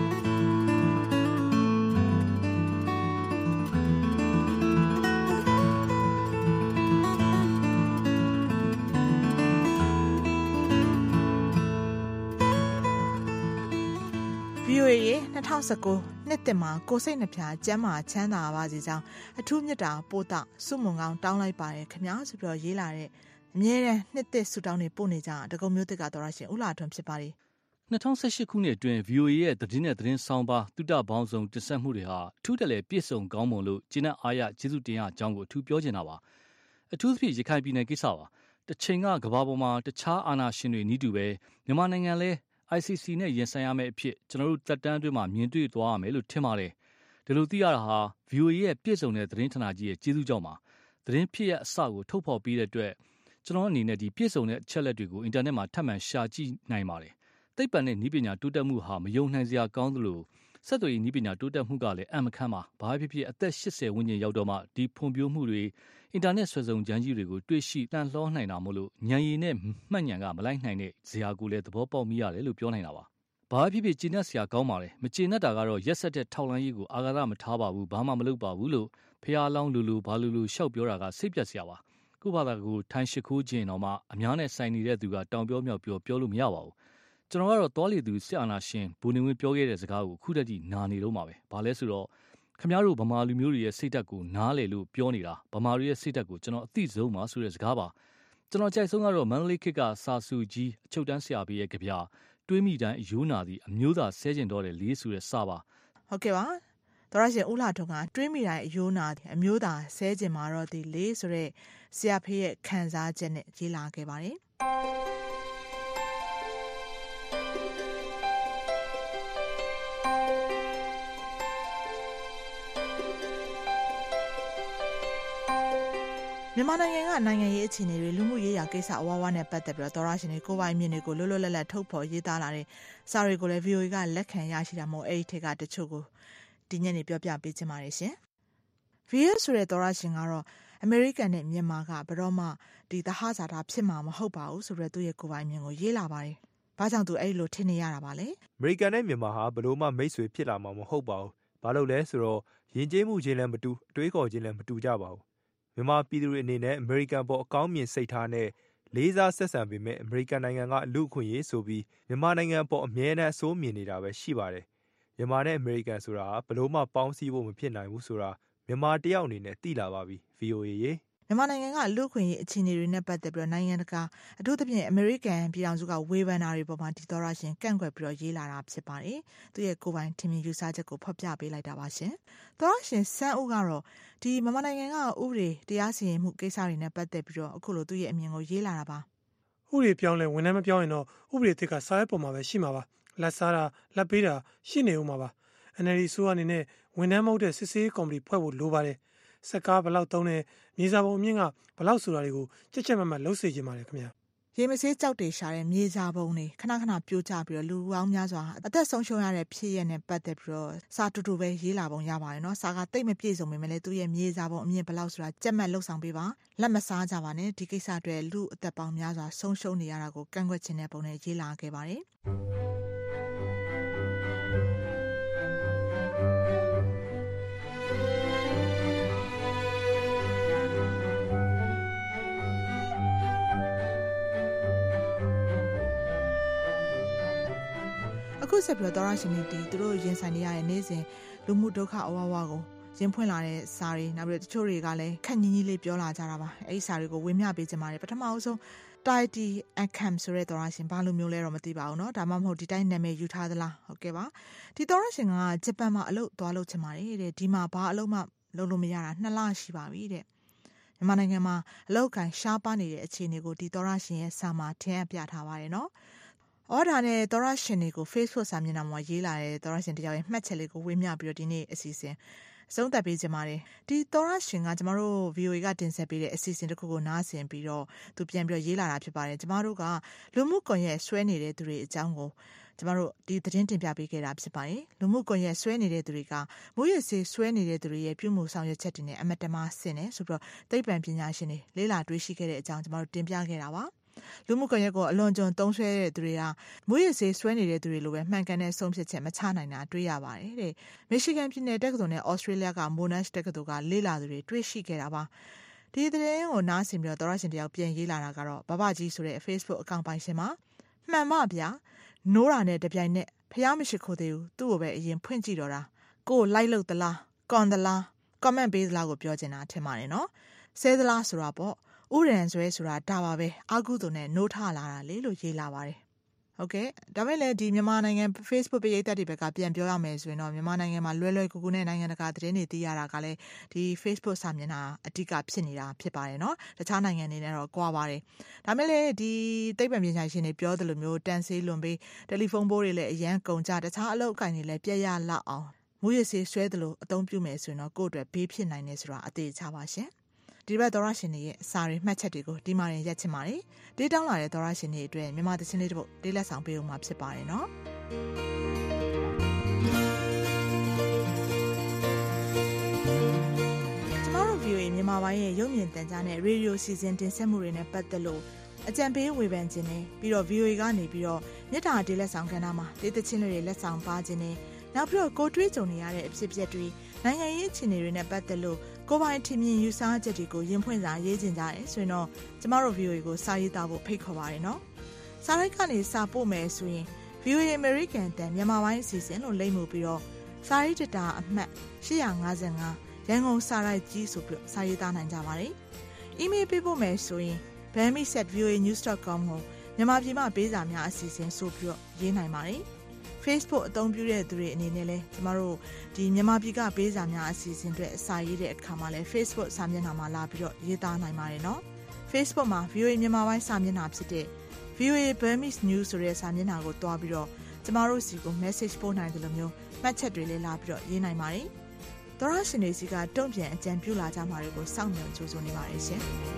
ဗီအိုအေရဲ့၂၀၁၉နှစ်သစ်မှာကိုယ်စိတ်နှပြကျန်းမာချမ်းသာပါစေကြောင်းအထူးမြတ်တာပို့တာစုမုံကောင်းတောင်းလိုက်ပါတယ်ခင်ဗျာဆိုပြီးတော့ရေးလာတဲ့အမြဲတမ်းနှစ်သစ်ဆုတောင်းနေပို့နေကြတကုံမျိုးသစ်ကတော်ရရှင်ဦးလာထွန်းဖြစ်ပါတယ်၂၀၁၈ခုနှစ်အတွင်း ဗီအိုအေ ရဲ့သတင်းနဲ့သတင်းဆောင်ပါတုဒ္ဒပေါင်းစုံတင်ဆက်မှုတွေဟာအထူးတလဲပြည့်စုံကောင်းမွန်လို့ကျင်းတဲ့အားရကျေးဇူးတင်ရအကြောင်းကိုအထူးပြောချင်တာပါအထူးသဖြင့်ရခိုင်ပြည်နယ်ကိစ္စပါတစ်ချိန်ကကမ္ဘာပေါ်မှာတခြားအာဏာရှင်တွေနီးတူပဲမြန်မာနိုင်ငံလဲI C C နဲ့ရင်ဆိုင်ရမယ့်အဖြစ်ကျွန်တော်တို့တက်တန်းအတွင်းမှာမြင်တွေ့သွားရမယ်လို့ထင်ပါတယ်ဒီလိုသိရတာဟာ ဗီအိုအေ ရဲ့ပြည့်စုံတဲ့သတင်းဌာနကြီးရဲ့ကျေးဇူးကြောင့်ပါသတင်းဖြစ်ရအစကိုထုတ်ဖော်ပေးတဲ့အတွက်ကျွန်တော်အနေနဲ့ဒီပြည့်စုံတဲ့အချက်လက်တွေကိုအင်တာနက်မှာထပ်မံရှာကြည့်နိုင်ပါတယ်သိပ္ပံနဲ့နည်းပညာတိုးတက်မှုဟာမယုံနိုင်စရာကောင်းသလိုဆက်သွယ်ရေးနည်းပညာတိုးတက်မှုကလည်းအမှန်ကန်ပါဘာဖြစ်ဖြစ်အသက်၈၀ဝန်းကျင်ရောက်တော့မှဒီဖွံ့ဖြိုးမှုတွေအင်တာနက်ဆွဲဆောင်ကြမ်းကြီးတွေကိုတွေ့ရှိတန်လှောနိုင်တာမို့လို့ဉာဏ်ရည်နဲ့မှတ်ဉာဏ်ကမလိုက်နိုင်တဲ့ဇာကိုလည်းသဘောပေါက်မိရတယ်လို့ပြောနိုင်တာပါဘာဖြစ်ဖြစ်ကျေနပ်စရာကောင်းပါလေမကျေနပ်တာကတော့ရက်ဆက်တဲ့ထောက်လှမ်းရေးကိုအာဃာတမထားပါဘူးဘာမှမလုပ်ပါဘူးလို့ဖះလောင်းလူလူဘာလူလူရှောက်ပြောတာကစိတ်ပြတ်စရာပါခုဘာသာကိုထိုင်ရှိခိုးခြင်းတော့မှအများနဲ့ဆိုင်နေတဲ့သူကတောင်ပြောမြောက်ပြောပြောလို့မရပါဘူးကျွန်တော်ကတော့တောလီသူစစ်အာဏာရှင်ဘူနေဝင်ပြောခဲ့တဲ့စကားကိုခုတည်းကနာနေလို့ပါပဲဘာလဲဆိုတော့ခင်ဗျားတို့ဗမာလူမျိုးတွေရဲ့စိတ်ဓာတ်ကိုနားလေလို့ပြောနေတာဗမာတွေရဲ့စိတ်ဓာတ်ကိုကျွန်တော်အသိဆုံးပါဆိုတဲ့စကားပါကျွန်တော်ကြိုက်ဆုံးကတော့မန္တလေးခေတ်ကစာစုကြီးအချုပ်တန်းဆရာဘေးရဲ့ကြပြတွေးမိတိုင်းအယိုးနာသည်အမျိုးသားဆဲကျင်တော့တယ်လေးဆိုတဲ့စာပါဟုတ်ကဲ့ပါတော်ရရှင်ဦးလာထွန်းကတွေးမိတိုင်းအယိုးနာသည်အမျိုးသားဆဲကျင်မှာတော့ဒီလေးဆိုတဲ့ဆရာဖေးရဲ့ခံစားချက်နဲ့ရေးလာခဲ့ပါတယ်မြန်မာနိုင်ငံကနိုင်ငံရေးအခြေအနေတွေလူမှုရေးရာကိစ္စအဝါးဝါးနဲ့ပတ်သက်ပြီးတော့သောရရှင်တွေကိုပိုင်မြင့်တွေကိုလွတ်လွတ်လပ်လပ်ထုတ်ဖော်ရေးသားလာတဲ့စာတွေကိုလည်း ဗီအိုအေ ကလက်ခံရရှိတာမို့အဲ့ဒီထက်ကတချို့ကိုဒီညနေပြောပြပေးချင်ပါတယ်ရှင်။ ဗီအိုအေ ဆိုတဲ့သောရရှင်ကတော့အမေရိကန်နဲ့မြန်မာကဘယ်တော့မှဒီသဟဇာတာဖြစ်မှာမဟုတ်ပါဘူးဆိုပြီးသူ့ရဲ့ကိုပိုင်မြင့်ကိုရေးလာပါတယ်။ဘာကြောင့်သူအဲ့လိုထင်နေရတာပါလဲ။အမေရိကန်နဲ့မြန်မာဟာဘယ်လို့မှမိတ်ဆွေဖြစ်လာမှာမဟုတ်ပါဘူး။ဘာလို့လဲဆိုတော့ယဉ်ကျေးမှုချင်းလည်းမတူအတွေးခေါ်ချင်းလည်းမတူကြပါဘူး။မြန်မာပြည်သူတွေအနေနဲ့အမေရိကန်ပေါ်အကောင်းမြင်စိတ်ထားနဲ့လေးစားဆက်ဆံပေမဲ့အမေရိကန်နိုင်ငံကလူ့အခွင့်အရေးဆိုပြီးမြန်မာနိုင်ငံပေါ်အမြဲတမ်းအဆိုးမြင်နေတာပဲရှိပါတယ်။မြန်မာနဲ့အမေရိကန်ဆိုတာဘယ်လို့မှပေါင်းစည်းဖို့မဖြစ်နိုင်ဘူးဆိုတာမြန်မာတယောက်အနေနဲ့သိလာပါပြီ။ ဗီအိုအေ ရေမြန်မာနိုင်ငံကလူ့အခွင့်အရေးအခြေအနေတွေနဲ့ပတ်သက်ပြီးနိုင်ငံတကာအထူးသဖြင့်အမေရိကန်ပြည်ထောင်စုကဝေဖန်တာတွေပေါ်မှာဒီသောရရှင်ကန့်ကွက်ပြီးတော့ရေးလာတာဖြစ်ပါတယ်။သူရဲ့ကိုယ်ပိုင်ထင်မြင်ယူဆချက်ကိုဖော်ပြပေးလိုက်တာပါရှင်။သောရရှင်စန်းဦးကတော့ဒီမြန်မာနိုင်ငံကဥပဒေတရားစီရင်မှုကိစ္စတွေနဲ့ပတ်သက်ပြီးတော့အခုလိုသူ့ရဲ့အမြင်ကိုရေးလာတာပါ။ဥပဒေပြောင်းလဲဝန်ထမ်းမပြောင်းရင်တော့ဥပဒေသစ်ကစာရွက်ပေါ်မှာပဲရှိမှာပါလက်စားတာလက်ပေးတာရှိနေဦးမှာပါ အန်အယ်လ်ဒီ ဆိုအနေနဲ့ဝန်ထမ်းမဟုတ်တဲ့စစ်ဆေးကော်မတီဖွဲ့ဖို့လိုပါတယ်စက်ကားဘလောက်သုံးတယ်မြေစာပုံအမြင့်ကဘလောက်ဆိုတာတွေကိုကြက်ကြက်မတ်မတ်လှုပ်စေချင်ပါတယ်ခင်ဗျာရေမဆေးကြောက်တေရှာတဲ့မြေစာပုံတွေခဏခဏပြိုကျပြီးတော့လူပေါင်းများစွာအသက်ဆုံးရှုံးရတဲ့ဖြစ်ရနဲ့ပတ်သက်ပြီးတော့စာတူတူပဲရေးလာပုံရပါတယ်နော်စာကတိတ်မပြည့်စုံပေမဲ့လည်းသူ့ရဲ့မြေစာပုံအမြင့်ဘလောက်ဆိုတာကြက်မှတ်လှုပ်ဆောင်ပေးပါလက်မစားကြပါနဲ့ဒီကိစ္စအတွက်လူအသက်ပေါင်းများစွာဆုံးရှုံးနေရတာကိုကန့်ကွက်ခြင်းတဲ့ပုံနဲ့ရေးလာခဲ့ပါတယ်အခုဆက်ပြီးတော့ရှင်နေတီသူတို့ရင်ဆိုင်နေရတဲ့နေ့စဉ်လူမှုဒုက္ခအဝဝကိုရင်ဖွင့်လာတဲ့စာတွေနောက်ပြီးတော့တချို့တွေကလည်းခက်ညီးညီးလေးပြောလာကြတာပါအဲ့ဒီစာတွေကိုဝေမျှပေးကြပါတယ်ပထမအဆုံးတိုက်တီအခမ်ဆိုတဲ့သောရရှင်ဘာလိုမျိုးလဲတော့မသိပါဘူးเนาะဒါမှမဟုတ်ဒီတိုင်းနာမည်ယူထားသလားဟုတ်ကဲ့ပါဒီသောရရှင်ကဂျပန်မှာအလုပ်သွားလုပ်ချင်ပါတယ်တဲ့ဒီမှာဘာအလုပ်မှလုပ်လို့မရတာနှစ်လရှိပါပြီတဲ့မြန်မာနိုင်ငံမှာအလုပ်ကန်ရှားပါနေတဲ့အခြေအနေကိုဒီသောရရှင်ရဲ့စာမှာထင်အပ်ပြထားပါတယ်เนาะအော်ဒါနဲ့သောရရှင်တွေကို Facebook စာမျက်နှာမှာရေးလာတဲ့သောရရှင်တယောက်ရဲ့မှတ်ချက်လေးကိုဝေမျှပြီးတော့ဒီနေ့အစီအစဉ်အဆုံးသတ်ပေးကြပါတယ်ဒီသောရရှင်ကကျမတို့ ဗီအိုအေ ကတင်ဆက်ပေးတဲ့အစီအစဉ်တစ်ခုကိုနားဆင်ပြီးတော့သူပြန်ပြီးတော့ရေးလာတာဖြစ်ပါတယ်ကျမတို့ကလူမှုကွန်ရက်ဆွဲနေတဲ့သူတွေအကြောင်းကိုကျမတို့ဒီသတင်းတင်ပြပေးခဲ့တာဖြစ်ပါတယ်လူမှုကွန်ရက်ဆွဲနေတဲ့သူတွေကမူရစေဆွဲနေတဲ့သူတွေရဲ့ပြုမှုဆောင်ရွက်ချက်တွေနဲ့အမတမဆင်နေဆိုပြီးတော့သိပ္ပံပညာရှင်တွေလေ့လာတွေ့ရှိခဲ့တဲ့အကြောင်းကျမတို့တင်ပြခဲ့တာပါလူမှုကွန်ရက်ကိုအလွန်ကျွံသုံးဆွဲတဲ့သူတွေကမွေးရစေဆွဲနေတဲ့သူတွေလိုပဲမှန်ကန်တဲ့ဆုံးဖြတ်ချက်မချနိုင်တာတွေ့ရပါတယ်တဲ့မီရှီဂန်ပြည်နယ်တက္ကသိုလ်နဲ့ဩစတြေးလျကမိုနက်တက္ကသိုလ်ကလေ့လာသူတွေတွေ့ရှိခဲ့တာပါဒီသတင်းကိုနားဆင်ပြီးတော့သောရရှင်တယောက်ပြန်ရေးလာတာကတော့ဘဘကြီးဆိုတဲ့ Facebook အကောင့်ပိုင်ရှင်မှာမှန်ပါဗျာနိုးတာနဲ့တပြိုင်နက်ဖျားမရှိခိုးသေးဘူးသူ့ကိုပဲအရင်ဖွင့်ကြည့်တော့တာကိုယ်လိုက်လို့သလားကွန်သလား comment ပေးသလားကိုပြောချင်တာထင်ပါတယ်နော်ဆဲသလားဆိုတာပေါ့ဥရန်ဆွဲဆိုတာဒါပါပဲအာကုသို့နဲ့နိုးထလာတာလေလို့ရေးလာပါတယ်ဟုတ်ကဲ့ဒါပေမဲ့လည်းဒီမြန်မာနိုင်ငံ Facebook ပရိသတ်တွေဘက်ကပြန်ပြောရမယ်ဆိုရင်တော့မြန်မာနိုင်ငံမှာလွယ်လွယ်ကူကူနဲ့နိုင်ငံတကာသတင်းတွေသိရတာကလည်းဒီ Facebook စာမျက်နှာအဓိကဖြစ်နေတာဖြစ်ပါတယ်เนาะတခြားနိုင်ငံတွေနဲ့တော့ကွာပါတယ်ဒါပေမဲ့လည်းဒီသိပ္ပံပညာရှင်တွေပြောသလိုမျိုးတန်ဆေးလွန်ပြီးတယ်လီဖုန်းဘိုးတွေလည်းအရန်ကုန်ကြတခြားအလုပ်အကိုင်တွေလည်းပြည့်ရလောက်အောင်မူရစေဆွဲသလိုအသုံးပြုမယ်ဆိုရင်တော့ကိုယ့်အတွက်ဘေးဖြစ်နိုင်နေဆိုတာအသေးချပါရှင်ဒီဘက်သောရရှင်တွေရဲ့စာရီမှတ်ချက်တွေကိုဒီမှာရင်ရက်ချင်ပါတယ်ဒေးတောင်းလာတဲ့သောရရှင်တွေအတွက်မြန်မာသချင်းလေးတစ်ပုဒ်ဒေးလက်ဆောင်ပေးဦးမှာဖြစ်ပါတယ်နော်ကျမတို့ ဗီအိုအေ မြန်မာပိုင်းရဲ့ရုပ်မြင်သံကြားနဲ့ရေဒီယိုစီစဉ်တင်ဆက်မှုတွေနဲ့ပတ်သက်လို့အကြံပေးဝေဖန်ခြင်းနဲ့ပြီးတော့ ဗီအိုအေ ကနေပြီးတော့မြစ်တာဒေးလက်ဆောင်ကဏ္ဍမှာဒေးသချင်းတွေလက်ဆောင်ပါခြင်းနဲ့နောက်ပြီးတော့ကိုတွေးကြုံနေရတဲ့အဖြစ်အပျက်တွေနိုင်ငံရေးအခြေအနေတွေနဲ့ပတ်သက်လို့ကိုပိုင်ထင်မြင်ယူဆချက်တွေကိုရင်ဖွင့်စာရေးကျင်ကြရဲဆိုရင်တော့ကျမတို့ ဗီအိုအေ ကိုစာရေးသားဖို့ဖိတ်ခေါ်ပါရနော်စာရိုက်ကနေစာပို့မယ်ဆိုရင် ဗီအိုအေ American တန်မြန်မာပိုင်းအစီအစဉ်လို့လိမ့်မှုပြီးတော့စာရေးတတာအမှတ်၈၅၅ရန်ကုန်စာရိုက်ကြီးဆိုပြီးစာရေးသားနိုင်ကြပါတယ်အီးမေးလ်ပေးပို့မယ်ဆိုရင် bami at v o a news dot com ကိုမြန်မာပြည်မှာပေးစာများအစီအစဉ်ဆိုပြီးတော့ရေးနိုင်ပါတယ်Facebook အသုံးပြုတဲ့သူတွေအနေနဲ့လဲကျမတို့ဒီမြန်မာပြည်ကပေးစာများအစီအစဉ်တွေအစာရေးတဲ့အခါမှာလဲ Facebook စာမျက်နှာမှာလာပြီးတော့ရေးသားနိုင်ပါတယ်နော် Facebook မှာ ဗီအိုအေ မြန်မာပိုင်းစာမျက်နှာဖြစ်တဲ့ ဗီအိုအေ Burmese News ဆိုတဲ့စာမျက်နှာကိုတွားပြီးတော့ကျမတို့စီကို message ပို့နိုင်တယ်လို့မျိုးမှတ်ချက်တွေလေးလာပြီးတော့ရေးနိုင်ပါတယ်သောရရှင်တွေစီကတုံ့ပြန်အကြံပြုလာကြမှာတွေကိုစောင့်မျှော်ကြိုးစိုးနေပါတယ်ရှင်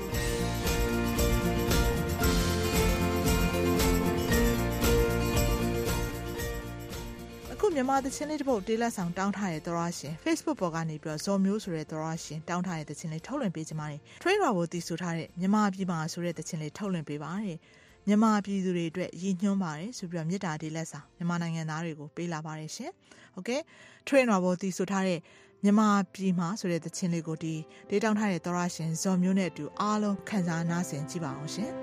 အခုမြန်မာသချင်းလေးတစ်ပုဒ်တေးလက်ဆောင်တောင်းထားတဲ့သောရရှင် Facebook ပေါ်ကနေပြီးတော့ဇော်မျိုးဆိုတဲ့သောရရှင်တောင်းထားတဲ့သချင်းလေးထုတ်လွှင့်ပေးကြပါမယ်။ Train တော်ကိုတည်ဆိုထားတဲ့မြန်မာပြည်မှာဆိုတဲ့သချင်းလေးထုတ်လွှင့်ပေးပါတဲ့။မြန်မာပြည်သူတွေအတွက်ရည်ညွှန်းပါတယ်ဆိုပြီးတော့မြေတားတေးလက်ဆောင်မြန်မာနိုင်ငံသားတွေကိုပေးလာပါတယ်ရှင်။ Okay Train တော်ကိုတည်ဆိုထားတဲ့မြန်မာပြည်မှာဆိုတဲ့သချင်းလေးကိုဒီတေးတောင်းထားတဲ့သောရရှင်ဇော်မျိုးနဲ့အတူအားလုံးခံစားနားဆင်ကြည့်ပါအောင်ရှင်။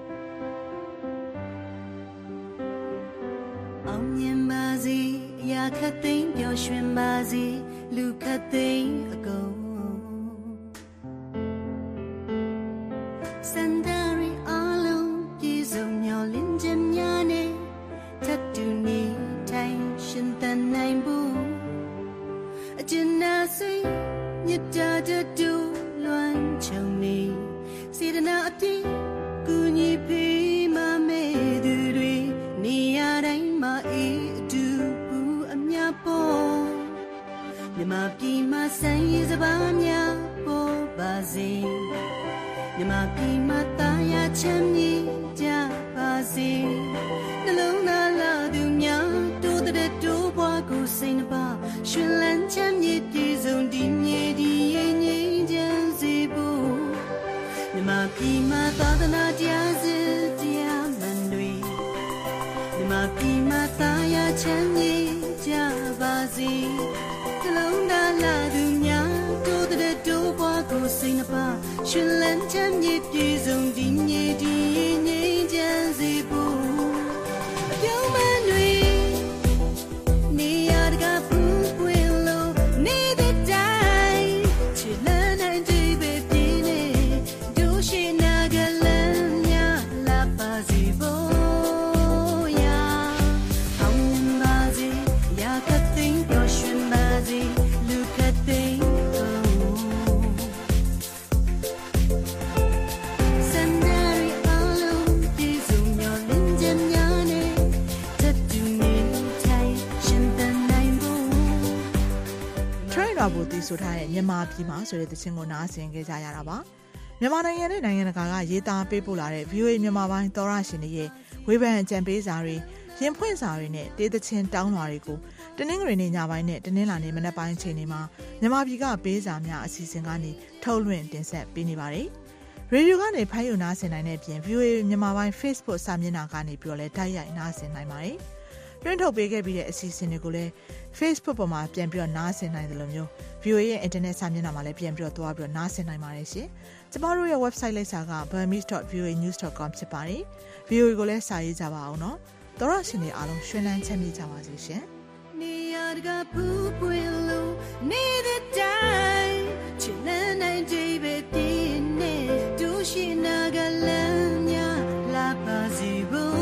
အောင်မြင်ပါစေရာခတ်သိမ်းပျော်ရွှင်ပါစေလူခတ်သိမ်းအကုန်စန္ဒရီအလုံးပြေဆုံးမျောလင်းခြင်းများနဲ့ထပ်တူနေထိုင်ရှင်သန်နိုင်ဖို့အကျဉ်းနာစိတ်မြတ်တာတူလွမ်းချုံနေစေတနာအပြည့်ကူညီပေးမမေမြန်မာပြည်မှာဆိုင်ရစပါးများပေါ်ပါစေမြန်မာပြည်မှာတာယာချမ်းမြေကြပါစေနှလုံးသားလာသူများတိုးတဲ့တိုးပွားကိုစိတ်နှပါရှင်လန်းချမ်းမြေပြည်စုံဒီမြေဒီရဲ့ငြိမ်းချမ်းစေဖို့မြန်မာပြည်မှာသာသနာတရားစတရားမှန်တွေမြန်မာပြည်မှာတာယာချမ်းမြေကြပါစေနှလုံးသားလာသူများတိုးတဲ့တိုးပွားကိုစိတ်နှပါရှင်လန်းချမ်းမြေပြည်စုံဒီမြေဒီရဲ့ငြိမ်းချမ်းစေဖို့အပြောင်းမှန်တွေနေရတကပူပွင့်လို့နေတဲ့တိုင်းချစ်လန်းနိုင်တဲ့ပဲပြင်းနေဒုရှိနာကလန်းများလာပါစေဖို့ရာအောင်ပါစေရာကသိမ်းပြောရွှင်ပါစေလူကသိမ်းဘူးတည်ဆိုထားတဲ့မြန်မာပြည်မှာဆိုတဲ့သချင်းကိုနားဆင်ကြကြရတာပါမြန်မာနိုင်ငံနဲ့နိုင်ငံတကာကရေးသားပေးပို့လာတဲ့ ဗီအိုအေ မြန်မာပိုင်းသောရရှင်တွေရဲ့ဝေဖန်ကြံပေးစာတွေရင်ဖွင့်စာတွေနဲ့တေးသချင်းတောင်းလွှာတွေကိုတနင်္ဂနွေနေ့ညပိုင်းနဲ့တနင်္လာနေ့မနက်ပိုင်းချိန်တွေမှာမြန်မာပြည်ကပေးစာများအစီအစဉ်ကနေထုတ်လွှင့်တင်ဆက်ပေးနေပါတယ်ရေဒီယိုကနေဖိုင်ယူနားဆင်နိုင်တဲ့ပြင် ဗီအိုအေ မြန်မာပိုင်း Facebook စာမျက်နှာကနေပြီးတော့လည်းတိုက်ရိုက်နားဆင်နိုင်ပါတယ်တွင်းထုတ်ပေးခဲ့ပြီးတဲ့အစီအစဉ်တွေကိုလည်း Facebook ပေါ်မှာပြန်ပြီးတော့နားဆင်နိုင်တယ်လို့မျိုး ဗီအိုအေ ရဲ့ Internet စာမျက်နှာမှာလည်းပြန်ပြီးတော့သွားပြီးတော့နားဆင်နိုင်ပါတယ်ရှင်။ကျမတို့ရဲ့ website လိပ်စာက burmese dot v o a news dot com ဖြစ်ပါတယ်။ ဗီအိုအေ ကိုလည်းစာရေးကြပါအောင်နော်။သောရရှင်တွေအားလုံးရွှင်လန်းချမ်းမြေ့ကြပါစေရှင်။နေရတကပူပွင့်လို့နေတဲ့တိုင်းချစ်လန်းနိုင်တဲ့ပဲပြင်းနေဒုရှိနာကလန်းများလာပါစေဖို့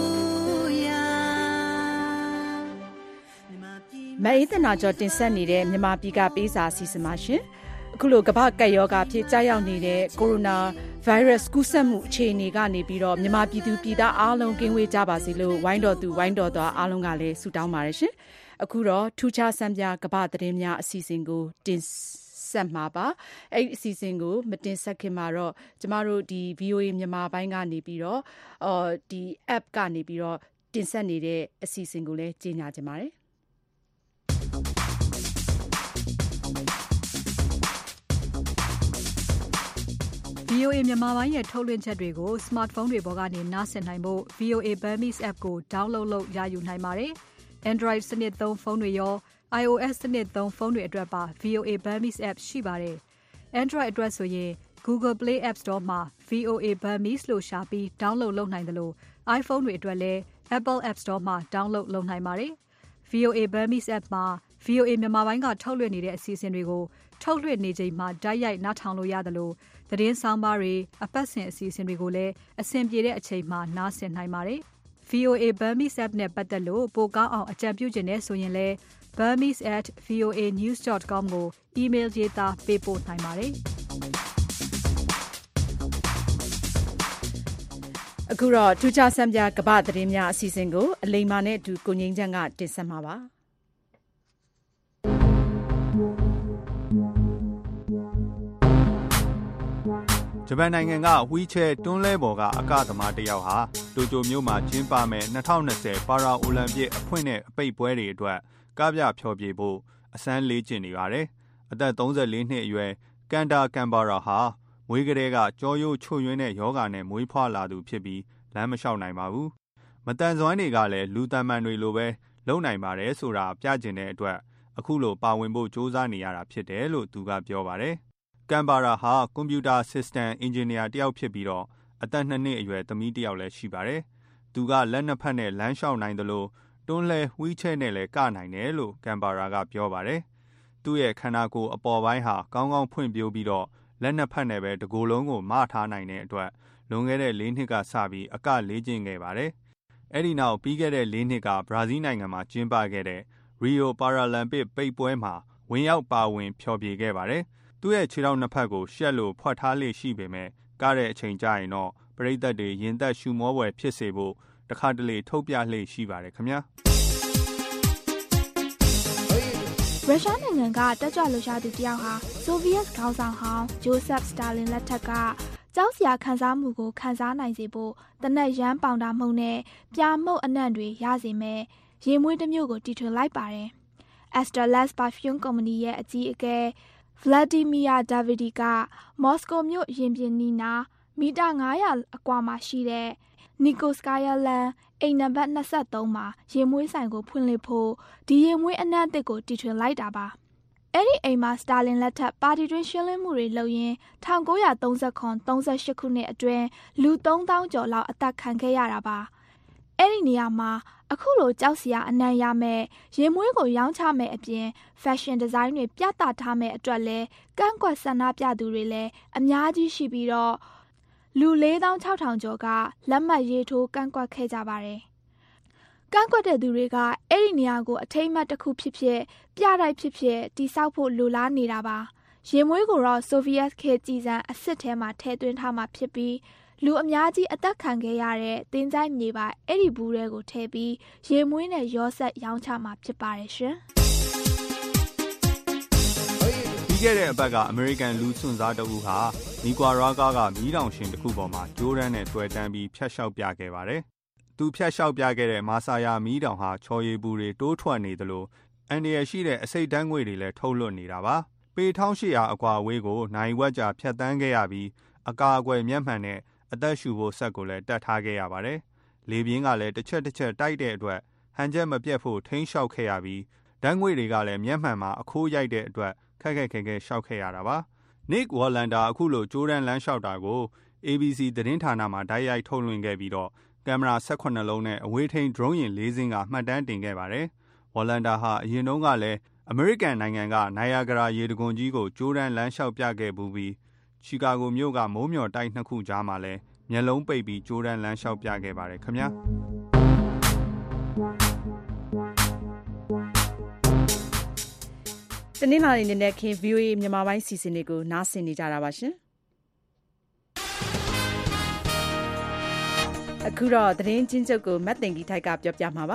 မအေးသနာကျော်တင်ဆက်နေတဲ့မြန်မာပြည်ကပေးစာအစီအစဉ်ပါရှင်အခုလိုကမ္ဘာကပ်ရောဂါဖြစ်ကြားရောက်နေတဲ့ကိုရိုနာဗိုင်းရပ်စ်ကူးစက်မှုအခြေအနေကနေပြီးတော့မြန်မာပြည်သူပြည်သားအားလုံးကင်းဝေးကြပါစေလို့ဝိုင်းတော်သူဝိုင်းတော်သားအားလုံးကလည်းဆုတောင်းပါတယ်ရှင်အခုတော့ထူးခြားဆန်းပြကမ္ဘာသတင်းများအစီအစဉ်ကိုတင်ဆက်မှာပါအဲ့ဒီအစီအစဉ်ကိုမတင်ဆက်ခင်မှာတော့ကျမတို့ဒီ ဗီအိုအေ မြန်မာပိုင်းကနေပြီးတော့အော်ဒီ app ကနေပြီးတော့တင်ဆက်နေတဲ့အစီအစဉ်ကိုလည်းကြေညာကြပါတယ်ဗီအိုအေ မြန်မာပိုင်းရဲ့ထုတ်လွှင့်ချက်တွေကို smartphone တွေပေါ်ကနေနားဆင်နိုင်ဖို့ ဗီအိုအေ Burmese app ကို download လုပ်ရယူနိုင်ပါတယ်။ Android စနစ်သုံးဖုန်းတွေရော iOS စနစ်သုံးဖုန်းတွေအတွက်ပါ ဗီအိုအေ Burmese app ရှိပါတယ်။ Android အတွက်ဆိုရင် Google Play App Store မှာ ဗီအိုအေ Burmese လို့ရှာပြီး download လုပ်နိုင်တယ်လို့ iPhone တွေအတွက်လည်း Apple App Store မှာ download လုပ်နိုင်ပါတယ်။ ဗီအိုအေ Burmese app မှာ ဗီအိုအေ မြန်မာပိုင်းကထုတ်လွှင့်နေတဲ့အစီအစဉ်တွေကိုထုတ်လွှင့်နေချိန်မှာတိုက်ရိုက်နားထောင်လို့ရတယ်လို့သတင်းဆောင်ပါတွေအပတ်စဉ်အစီအစဉ်တွေကိုလည်းအဆင်ပြေတဲ့အချိန်မှာနားဆင်နိုင်ပါတယ်။ ဗီအိုအေ Burmese app နဲ့ပတ်သက်လို့ပိုကောင်းအောင်အကြံပြုချင်တဲ့ဆိုရင်လည်း burmese at v o a news dot com ကို email ရေးသားပေးပို့နိုင်ပါတယ်။အခုတော့ထူးခြားဆန်းပြကမ္ဘာသတင်းများအစီအစဉ်ကိုအလိမ္မာနဲ့အတူကိုငင်းချမ်းကတင်ဆက်မှာပါဂျပန်နိုင်ငံကဝီချဲတွန်းလဲပေါ်ကအကသမားတစ်ယောက်ဟာတိုကျိုမြို့မှာကျင်းပမဲ့၂၀၂၀ပါရာအိုလံပစ်အဖွင့်တဲ့အပိတ်ပွဲတွေအတွက်ကားပြဖျော်ဖြေဖို့အစမ်းလေ့ကျင့်နေပါတယ်။အသက်၃၄နှစ်အရွယ်ကန်တာကန်ဘာရာဟာမွေးကလေးကကြောရိုးချို့ယွင်းတဲ့ယောဂါနဲ့မွေးဖွားလာသူဖြစ်ပြီးလမ်းမလျှောက်နိုင်ပါဘူး။မတန်စွမ်းတွေကလည်းလူတန်မှန်တွေလိုပဲလုံနိုင်ပါတယ်ဆိုတာပြကျင်တဲ့အတွက်အခုလိုပါဝင်ဖို့စ조사နေရတာဖြစ်တယ်လို့သူကပြောပါတယ်။ကန်ဘာရာဟာကွန်ပျူတာ System Engineer တယောက်ဖြစ်ပြီးတော့အသက်နှစ်နှစ်အရွယ်သမီးတယောက်လည်းရှိပါတယ်။သူကလက်နှစ်ဖက်နဲ့လမ်းလျှောက်နိုင်တယ်လို့တွန်းလဲဝီချဲနဲ့လည်းကနိုင်တယ်လို့ကန်ဘာရာကပြောပါတယ်။သူ့ရဲ့ခန္ဓာကိုယ်အပေါ်ပိုင်းဟာကောင်းကောင်းဖွင့်ပြိုးပြီးတော့လက်နှစ်ဖက်နဲ့ပဲတကိုယ်လုံးကိုမထားနိုင်တဲ့အတွက်လွန်ခဲ့တဲ့၄နှစ်ကစပြီးအကလေ့ကျင့်ခဲ့ပါတယ်။အဲ့ဒီနောက်ပြီးခဲ့တဲ့၄နှစ်ကဘရာဇီးနိုင်ငံမှာကျင်းပခဲ့တဲ့ Rio Paralympic ပိတ်ပွဲမှာဝင်ရောက်ပါဝင်ဖျော်ဖြေခဲ့ပါတယ်။သူ့ရဲ့ခြေထောက်နှစ်ဖက်ကိုရှက်လို့ဖွက်ထားလေ့ရှိပေမဲ့ကားတဲ့အချိန်ကျရင်တော့ပရိသတ်တွေရင်သက်ရှူမောပွဲဖြစ်စေဖို့တခါတလေထုတ်ပြလေ့ရှိပါတယ်ခင်ဗျာ။ရုရှားနိုင်ငံကတက်ကြွလှုပ်ရှားသူတယောက်ဟာဆိုဗီယက်ခေါင်းဆောင်ဟောင်းဂျိုးဆက်စတာလင်လက်ထက်ကကြောက်စရာခံစားမှုကိုခံစားနိုင်စေဖို့တနက်ရမ်းပေါင်တာမှုန့်နဲ့ပြာမှုန့်အနံ့တွေရစေမဲ့ရေမွေးတစ်မျိုးကိုတီထွင်လိုက်ပါတယ်။ Asterless Perfume Company ရဲ့အကြီးအကဲ Vladimir Davidi ကမော်စကိုမြို့ရင်ပြင်နီနာမီတာငါးရာအကွာမှာရှိတဲ့ Nikolskaya လမ်းအိမ်နံပါတ်၂၃မှာရေမွေးဆိုင်ကိုဖွင့်လှစ်ဖို့ဒီရေမွေးအနံ့အသစ်ကိုတီထွင်လိုက်တာပါ။အဲ့ဒီအိမ်မှာစတာလင်လက်ထက်ပါတီတွင်းရှင်းလင်းမှုတွေလုပ်ရင်း၁၉၃၇ ၃၈ခုနှစ်အတွင်းလူသုံးသောင်းကျော်လောက်အသက်ခံခဲ့ရတာပါ။အဲ့ဒီနေရာမှာအခုလိုကြောက်စရာအနံ့ရမဲ့ရေမွေးကိုရောင်းချမဲ့အပြင် fashion design တွေပြသထားမဲ့အတွက်လဲကန့်ကွက်ဆန္ဒပြသူတွေလည်းအများကြီးရှိပြီးတော့လူလေးသောင်းခြောက်ထောင်ကျော်ကလက်မှတ်ရေးထိုးကန့်ကွက်ခဲ့ကြပါတယ်။ကန့်ကွက်တဲ့သူတွေကအဲ့ဒီနေရာကိုအထိမ်းအမှတ်တစ်ခုဖြစ်ဖြစ်ပြတိုက်ဖြစ်ဖြစ်တိစောက်ဖို့လိုလားနေတာပါ။ရေမွေးကိုတော့ဆိုဗီယက်ခေတ်ကြီးစံအစ်စ်ထဲမှာထည့်သွင်းထားမှာဖြစ်ပြီးလူအများကြီးအသက်ခံခဲ့ရတဲ့တင်းကြိုက်မြေပါအဲ့ဒီဘူးတွေကိုထည့်ပြီးရေမွေးနဲ့ရောဆက်ရောင်းချမှာဖြစ်ပါတယ်ရှင်။ပြီးခဲ့တဲ့အပတ်ကအမေရိကန်လူစွန့်စားတအုပ်ဟာနီကွာရာဂါကမီးတောင်ရှင်တစ်ခုပေါ်မှာဂျိုးဒန်နဲ့တွေ့တန်းပြီးဖျက်လျှောက်ပြခဲ့ပါတယ်။သူဖျက်လျှောက်ပြခဲ့တဲ့မာဆာယာမီးတောင်ဟာချော်ရည်ပူတွေတိုးထွက်နေသလိုအန်ဒီရရှိတဲ့အစိတ်တန်းငွေတွေလည်းထုတ်လွှတ်နေတာပါ။ပေ၁၈၀၀အကွာအဝေးကိုနိုင်ဝက်ကြာဖြတ်တန်းခဲ့ရပြီးအကာအကွယ်မျက်မှန်နဲ့အသက်ရှူဖို့ဆက်ကိုလည်းတတ်ထားခဲ့ရပါတယ်။လေပြင်းကလည်းတစ်ချက်တစ်ချက်တိုက်တဲ့အတွက်ဟန်ချက်မပြတ်ဖို့ထိန်းလျှောက်ခဲ့ရပြီးဓာတ်ငွေတွေကလည်းမျက်မှန်မှာအခိုးရိုက်တဲ့အတွက်ခက်ခက်ခဲခဲရှောက်ခဲ့ရတာပါ။ Nick Wallander အခုလိုဂျိုးဒန်လမ်းလျှောက်တာကို A B C သတင်းဌာနမှာဓာတ်ရိုက်ထုတ်လွှင့်ခဲ့ပြီးတော့ကင်မရာ၁၈လုံးနဲ့အဝေးထိန်း drone ယာဉ်၄စင်းကမှတ်တမ်းတင်ခဲ့ပါတယ်။ Wallander ဟာအရင်တုန်းကလည်းအမေရိကန်နိုင်ငံကနိုင်ယာဂရာရေတံခွန်ကြီးကိုဂျိုးဒန်လမ်းလျှောက်ပြခဲ့ပူးပြီးချီကာဂိုမြို့ကမိုးမျှော်တိုက်နှစ်ခုကြားမှာလည်းမျက်လုံးပိတ်ပြီးဂျိုးဒန်လမ်းလျှောက်ပြခဲ့ပါတယ်ခင်ဗျာတနင်္လာနေ့နဲ့ခင် ဗီအိုအေ မြန်မာပိုင်းစီစဉ်တွေကိုနားဆင်နေကြတာပါရှင်အခုတော့သတင်းချင်းချုပ်ကိုမတ်တင်ကြီးထိုက်ကပြောပြမှာပါ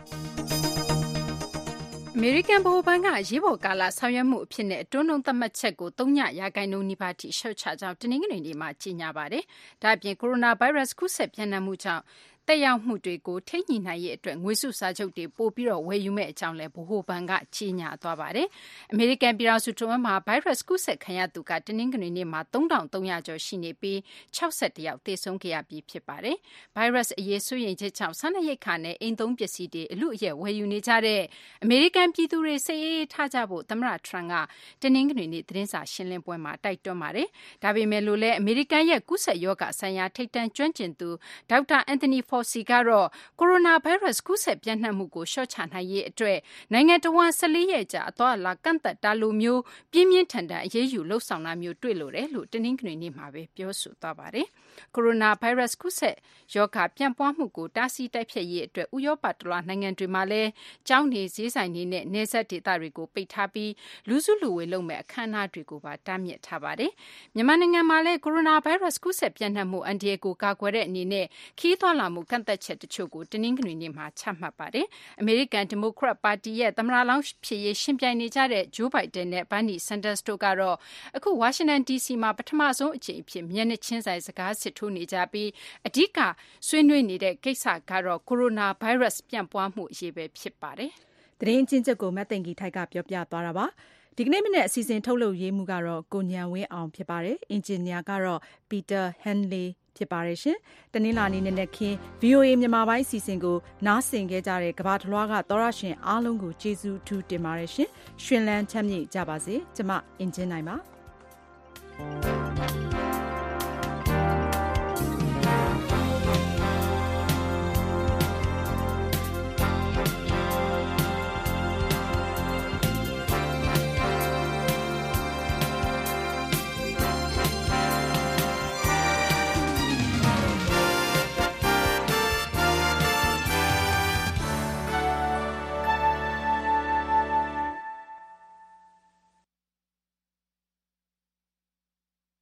အမေရိကန်ဗဟိုဘဏ်ကရေးပေါ်ကာလဆောင်ရွက်မှုအဖြစ်နဲ့တွန်းလုံးသတ်မှတ်ချက်ကိုသုံးညရာခိုင်နှုန်းနီးပါးထိရှုတ်ချကြောင်းတနင်္ဂနွေနေ့မှာကြေညာပါတယ်။ဒါ့အပြင်ကိုရိုနာဗိုင်းရပ်စ်ကူးစက်ပြန့်နှံ့မှုကြောင့်တက်ရောက်မှုတွေကိုထိန်းညှိနိုင်ရေးအတွက်ငွေစုစာချုပ်တွေပို့ပြီးတော့ဝယ်ယူမဲ့အကြောင်းလည်းဗဟိုဘဏ်ကကြေညာသွားပါတယ်။အမေရိကန်ပြည်ထောင်စုတဝန်းမှာဗိုင်းရပ်စ်ကူးစက်ခံရသူကတနင်္ဂနွေနေ့မှာသုံးထောင်သုံးရာကျော်ရှိနေပြီး၆၁ယောက်သေဆုံးခဲ့ရပြီးဖြစ်ပါတယ်။ဗိုင်းရပ်စ်အရေးစိုးရိမ်ချက်ကြောင့်စားနပ်ရိက္ခာနဲ့အိမ်သုံးပစ္စည်းတွေအလူအယက်ဝယ်ယူနေကြတဲ့အမေရိကန်ပြည်သူတွေစိတ်အေးအေးထားကြဖို့သမ္မတထရန့်ကတနင်္ဂနွေနေ့သတင်းစာရှင်းလင်းပွဲမှာတိုက်တွန်းပါတယ်။ဒါပေမဲ့လို့လည်းအမေရိကန်ရဲ့ကူးစက်ရောဂါဆိုင်ရာထိပ်တန်းကျွမ်းကျင်သူဒေါက်တာအန်သိုနီဖော်စီကတော့ကိုရိုနာဗိုင်းရပ်စ်ကူးစက်ပြန့်နှံ့မှုကိုလျှော့ချနိုင်ရေးအတွက်နိုင်ငံတော်ဝန်၁၄ရက်ကြာအသွားအလာကန့်သက်တာလိုမျိုးပြင်းပြင်းထန်ထန်အရေးယူလှုပ်ဆောင်တာမျိုးတွေ့လို့တယ်လို့တနင်္ဂနွေနေ့မှာပဲပြောဆိုသွားပါတယ်။ကိုရိုနာဗိုင်းရပ်စ်ကူးစက်ရောဂါပြန့်ပွားမှုကိုတားဆီးတိုက်ဖျက်ရေးအတွက်ဥရောပတလွှားနိုင်ငံတွေမှာလည်းကျောင်းနေဈေးဆိုင်တွေနဲ့နယ်စပ်ဒေသတွေကိုပိတ်ထားပြီးလူစုလူဝေးလုပ်မဲ့အခမ်းအနားတွေကိုပါတားမြစ်ထားပါတယ်။မြန်မာနိုင်ငံမှာလည်းကိုရိုနာဗိုင်းရပ်စ်ကူးစက်ပြန့်နှံ့မှုအန္တရာယ်ကိုကာကွယ်တဲ့အနေနဲ့ခီးသွွာလာမှုကန့်သက်ချက်တချို့ကိုတနင်္ဂနွေနေ့မှာချမှတ်ပါတယ်။အမေရိကန်ဒီမိုကရက်ပါတီရဲ့သမ္မတလောင်းဖြစ်ရေးရှင်ပြိုင်နေကြတဲ့ဂျိုးဘိုင်ဒန်နဲ့ဘာနီဆန်ဒါစ်တို့ကတော့အခုဝါရှင်တန် ဒီစီ မှာပထမဆုံးအကြိမ်အဖြစ်မျက်နှာချင်းဆိုင်စကားစစ်ထိုးနေကြပြီးအဓိကဆွေးနွေးနေတဲ့ကိစ္စကတော့ကိုရိုနာဗိုင်းရပ်စ်ပြန့်ပွားမှုအရေးပဲဖြစ်ပါတယ်။သတင်းချင်းချုပ်ကိုမတ်သိန်ကြီးထိုက်ကပြောပြသွားတာပါ။ဒီကနေ့မနေ့အစီအစဉ်ထုတ်လုပ်ရေးမှုကတော့ကိုညံဝင်းအောင်ဖြစ်ပါတယ်။အင်ဂျင်နီယာကတော့ပီတာဟန်လီဖြစ်ပါတယ်ရှင်။တနင်္လာနေ့နဲ့ခင် ဗီအိုအေ မြန်မာပိုင်းအစီအစဉ်ကိုနားဆင်ခဲ့ကြတဲ့ကမ္ဘာတလွှားကသောရရှင်အားလုံးကိုကျေးဇူးထူးတင်ပါတယ်ရှင်။ရှင်လန်းချမ်းမြေ့ကြပါစေ။ကျမအင်ဂျင်နိုင်ပါ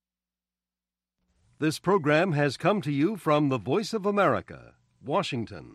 This program has come to you from the Voice of America, Washington.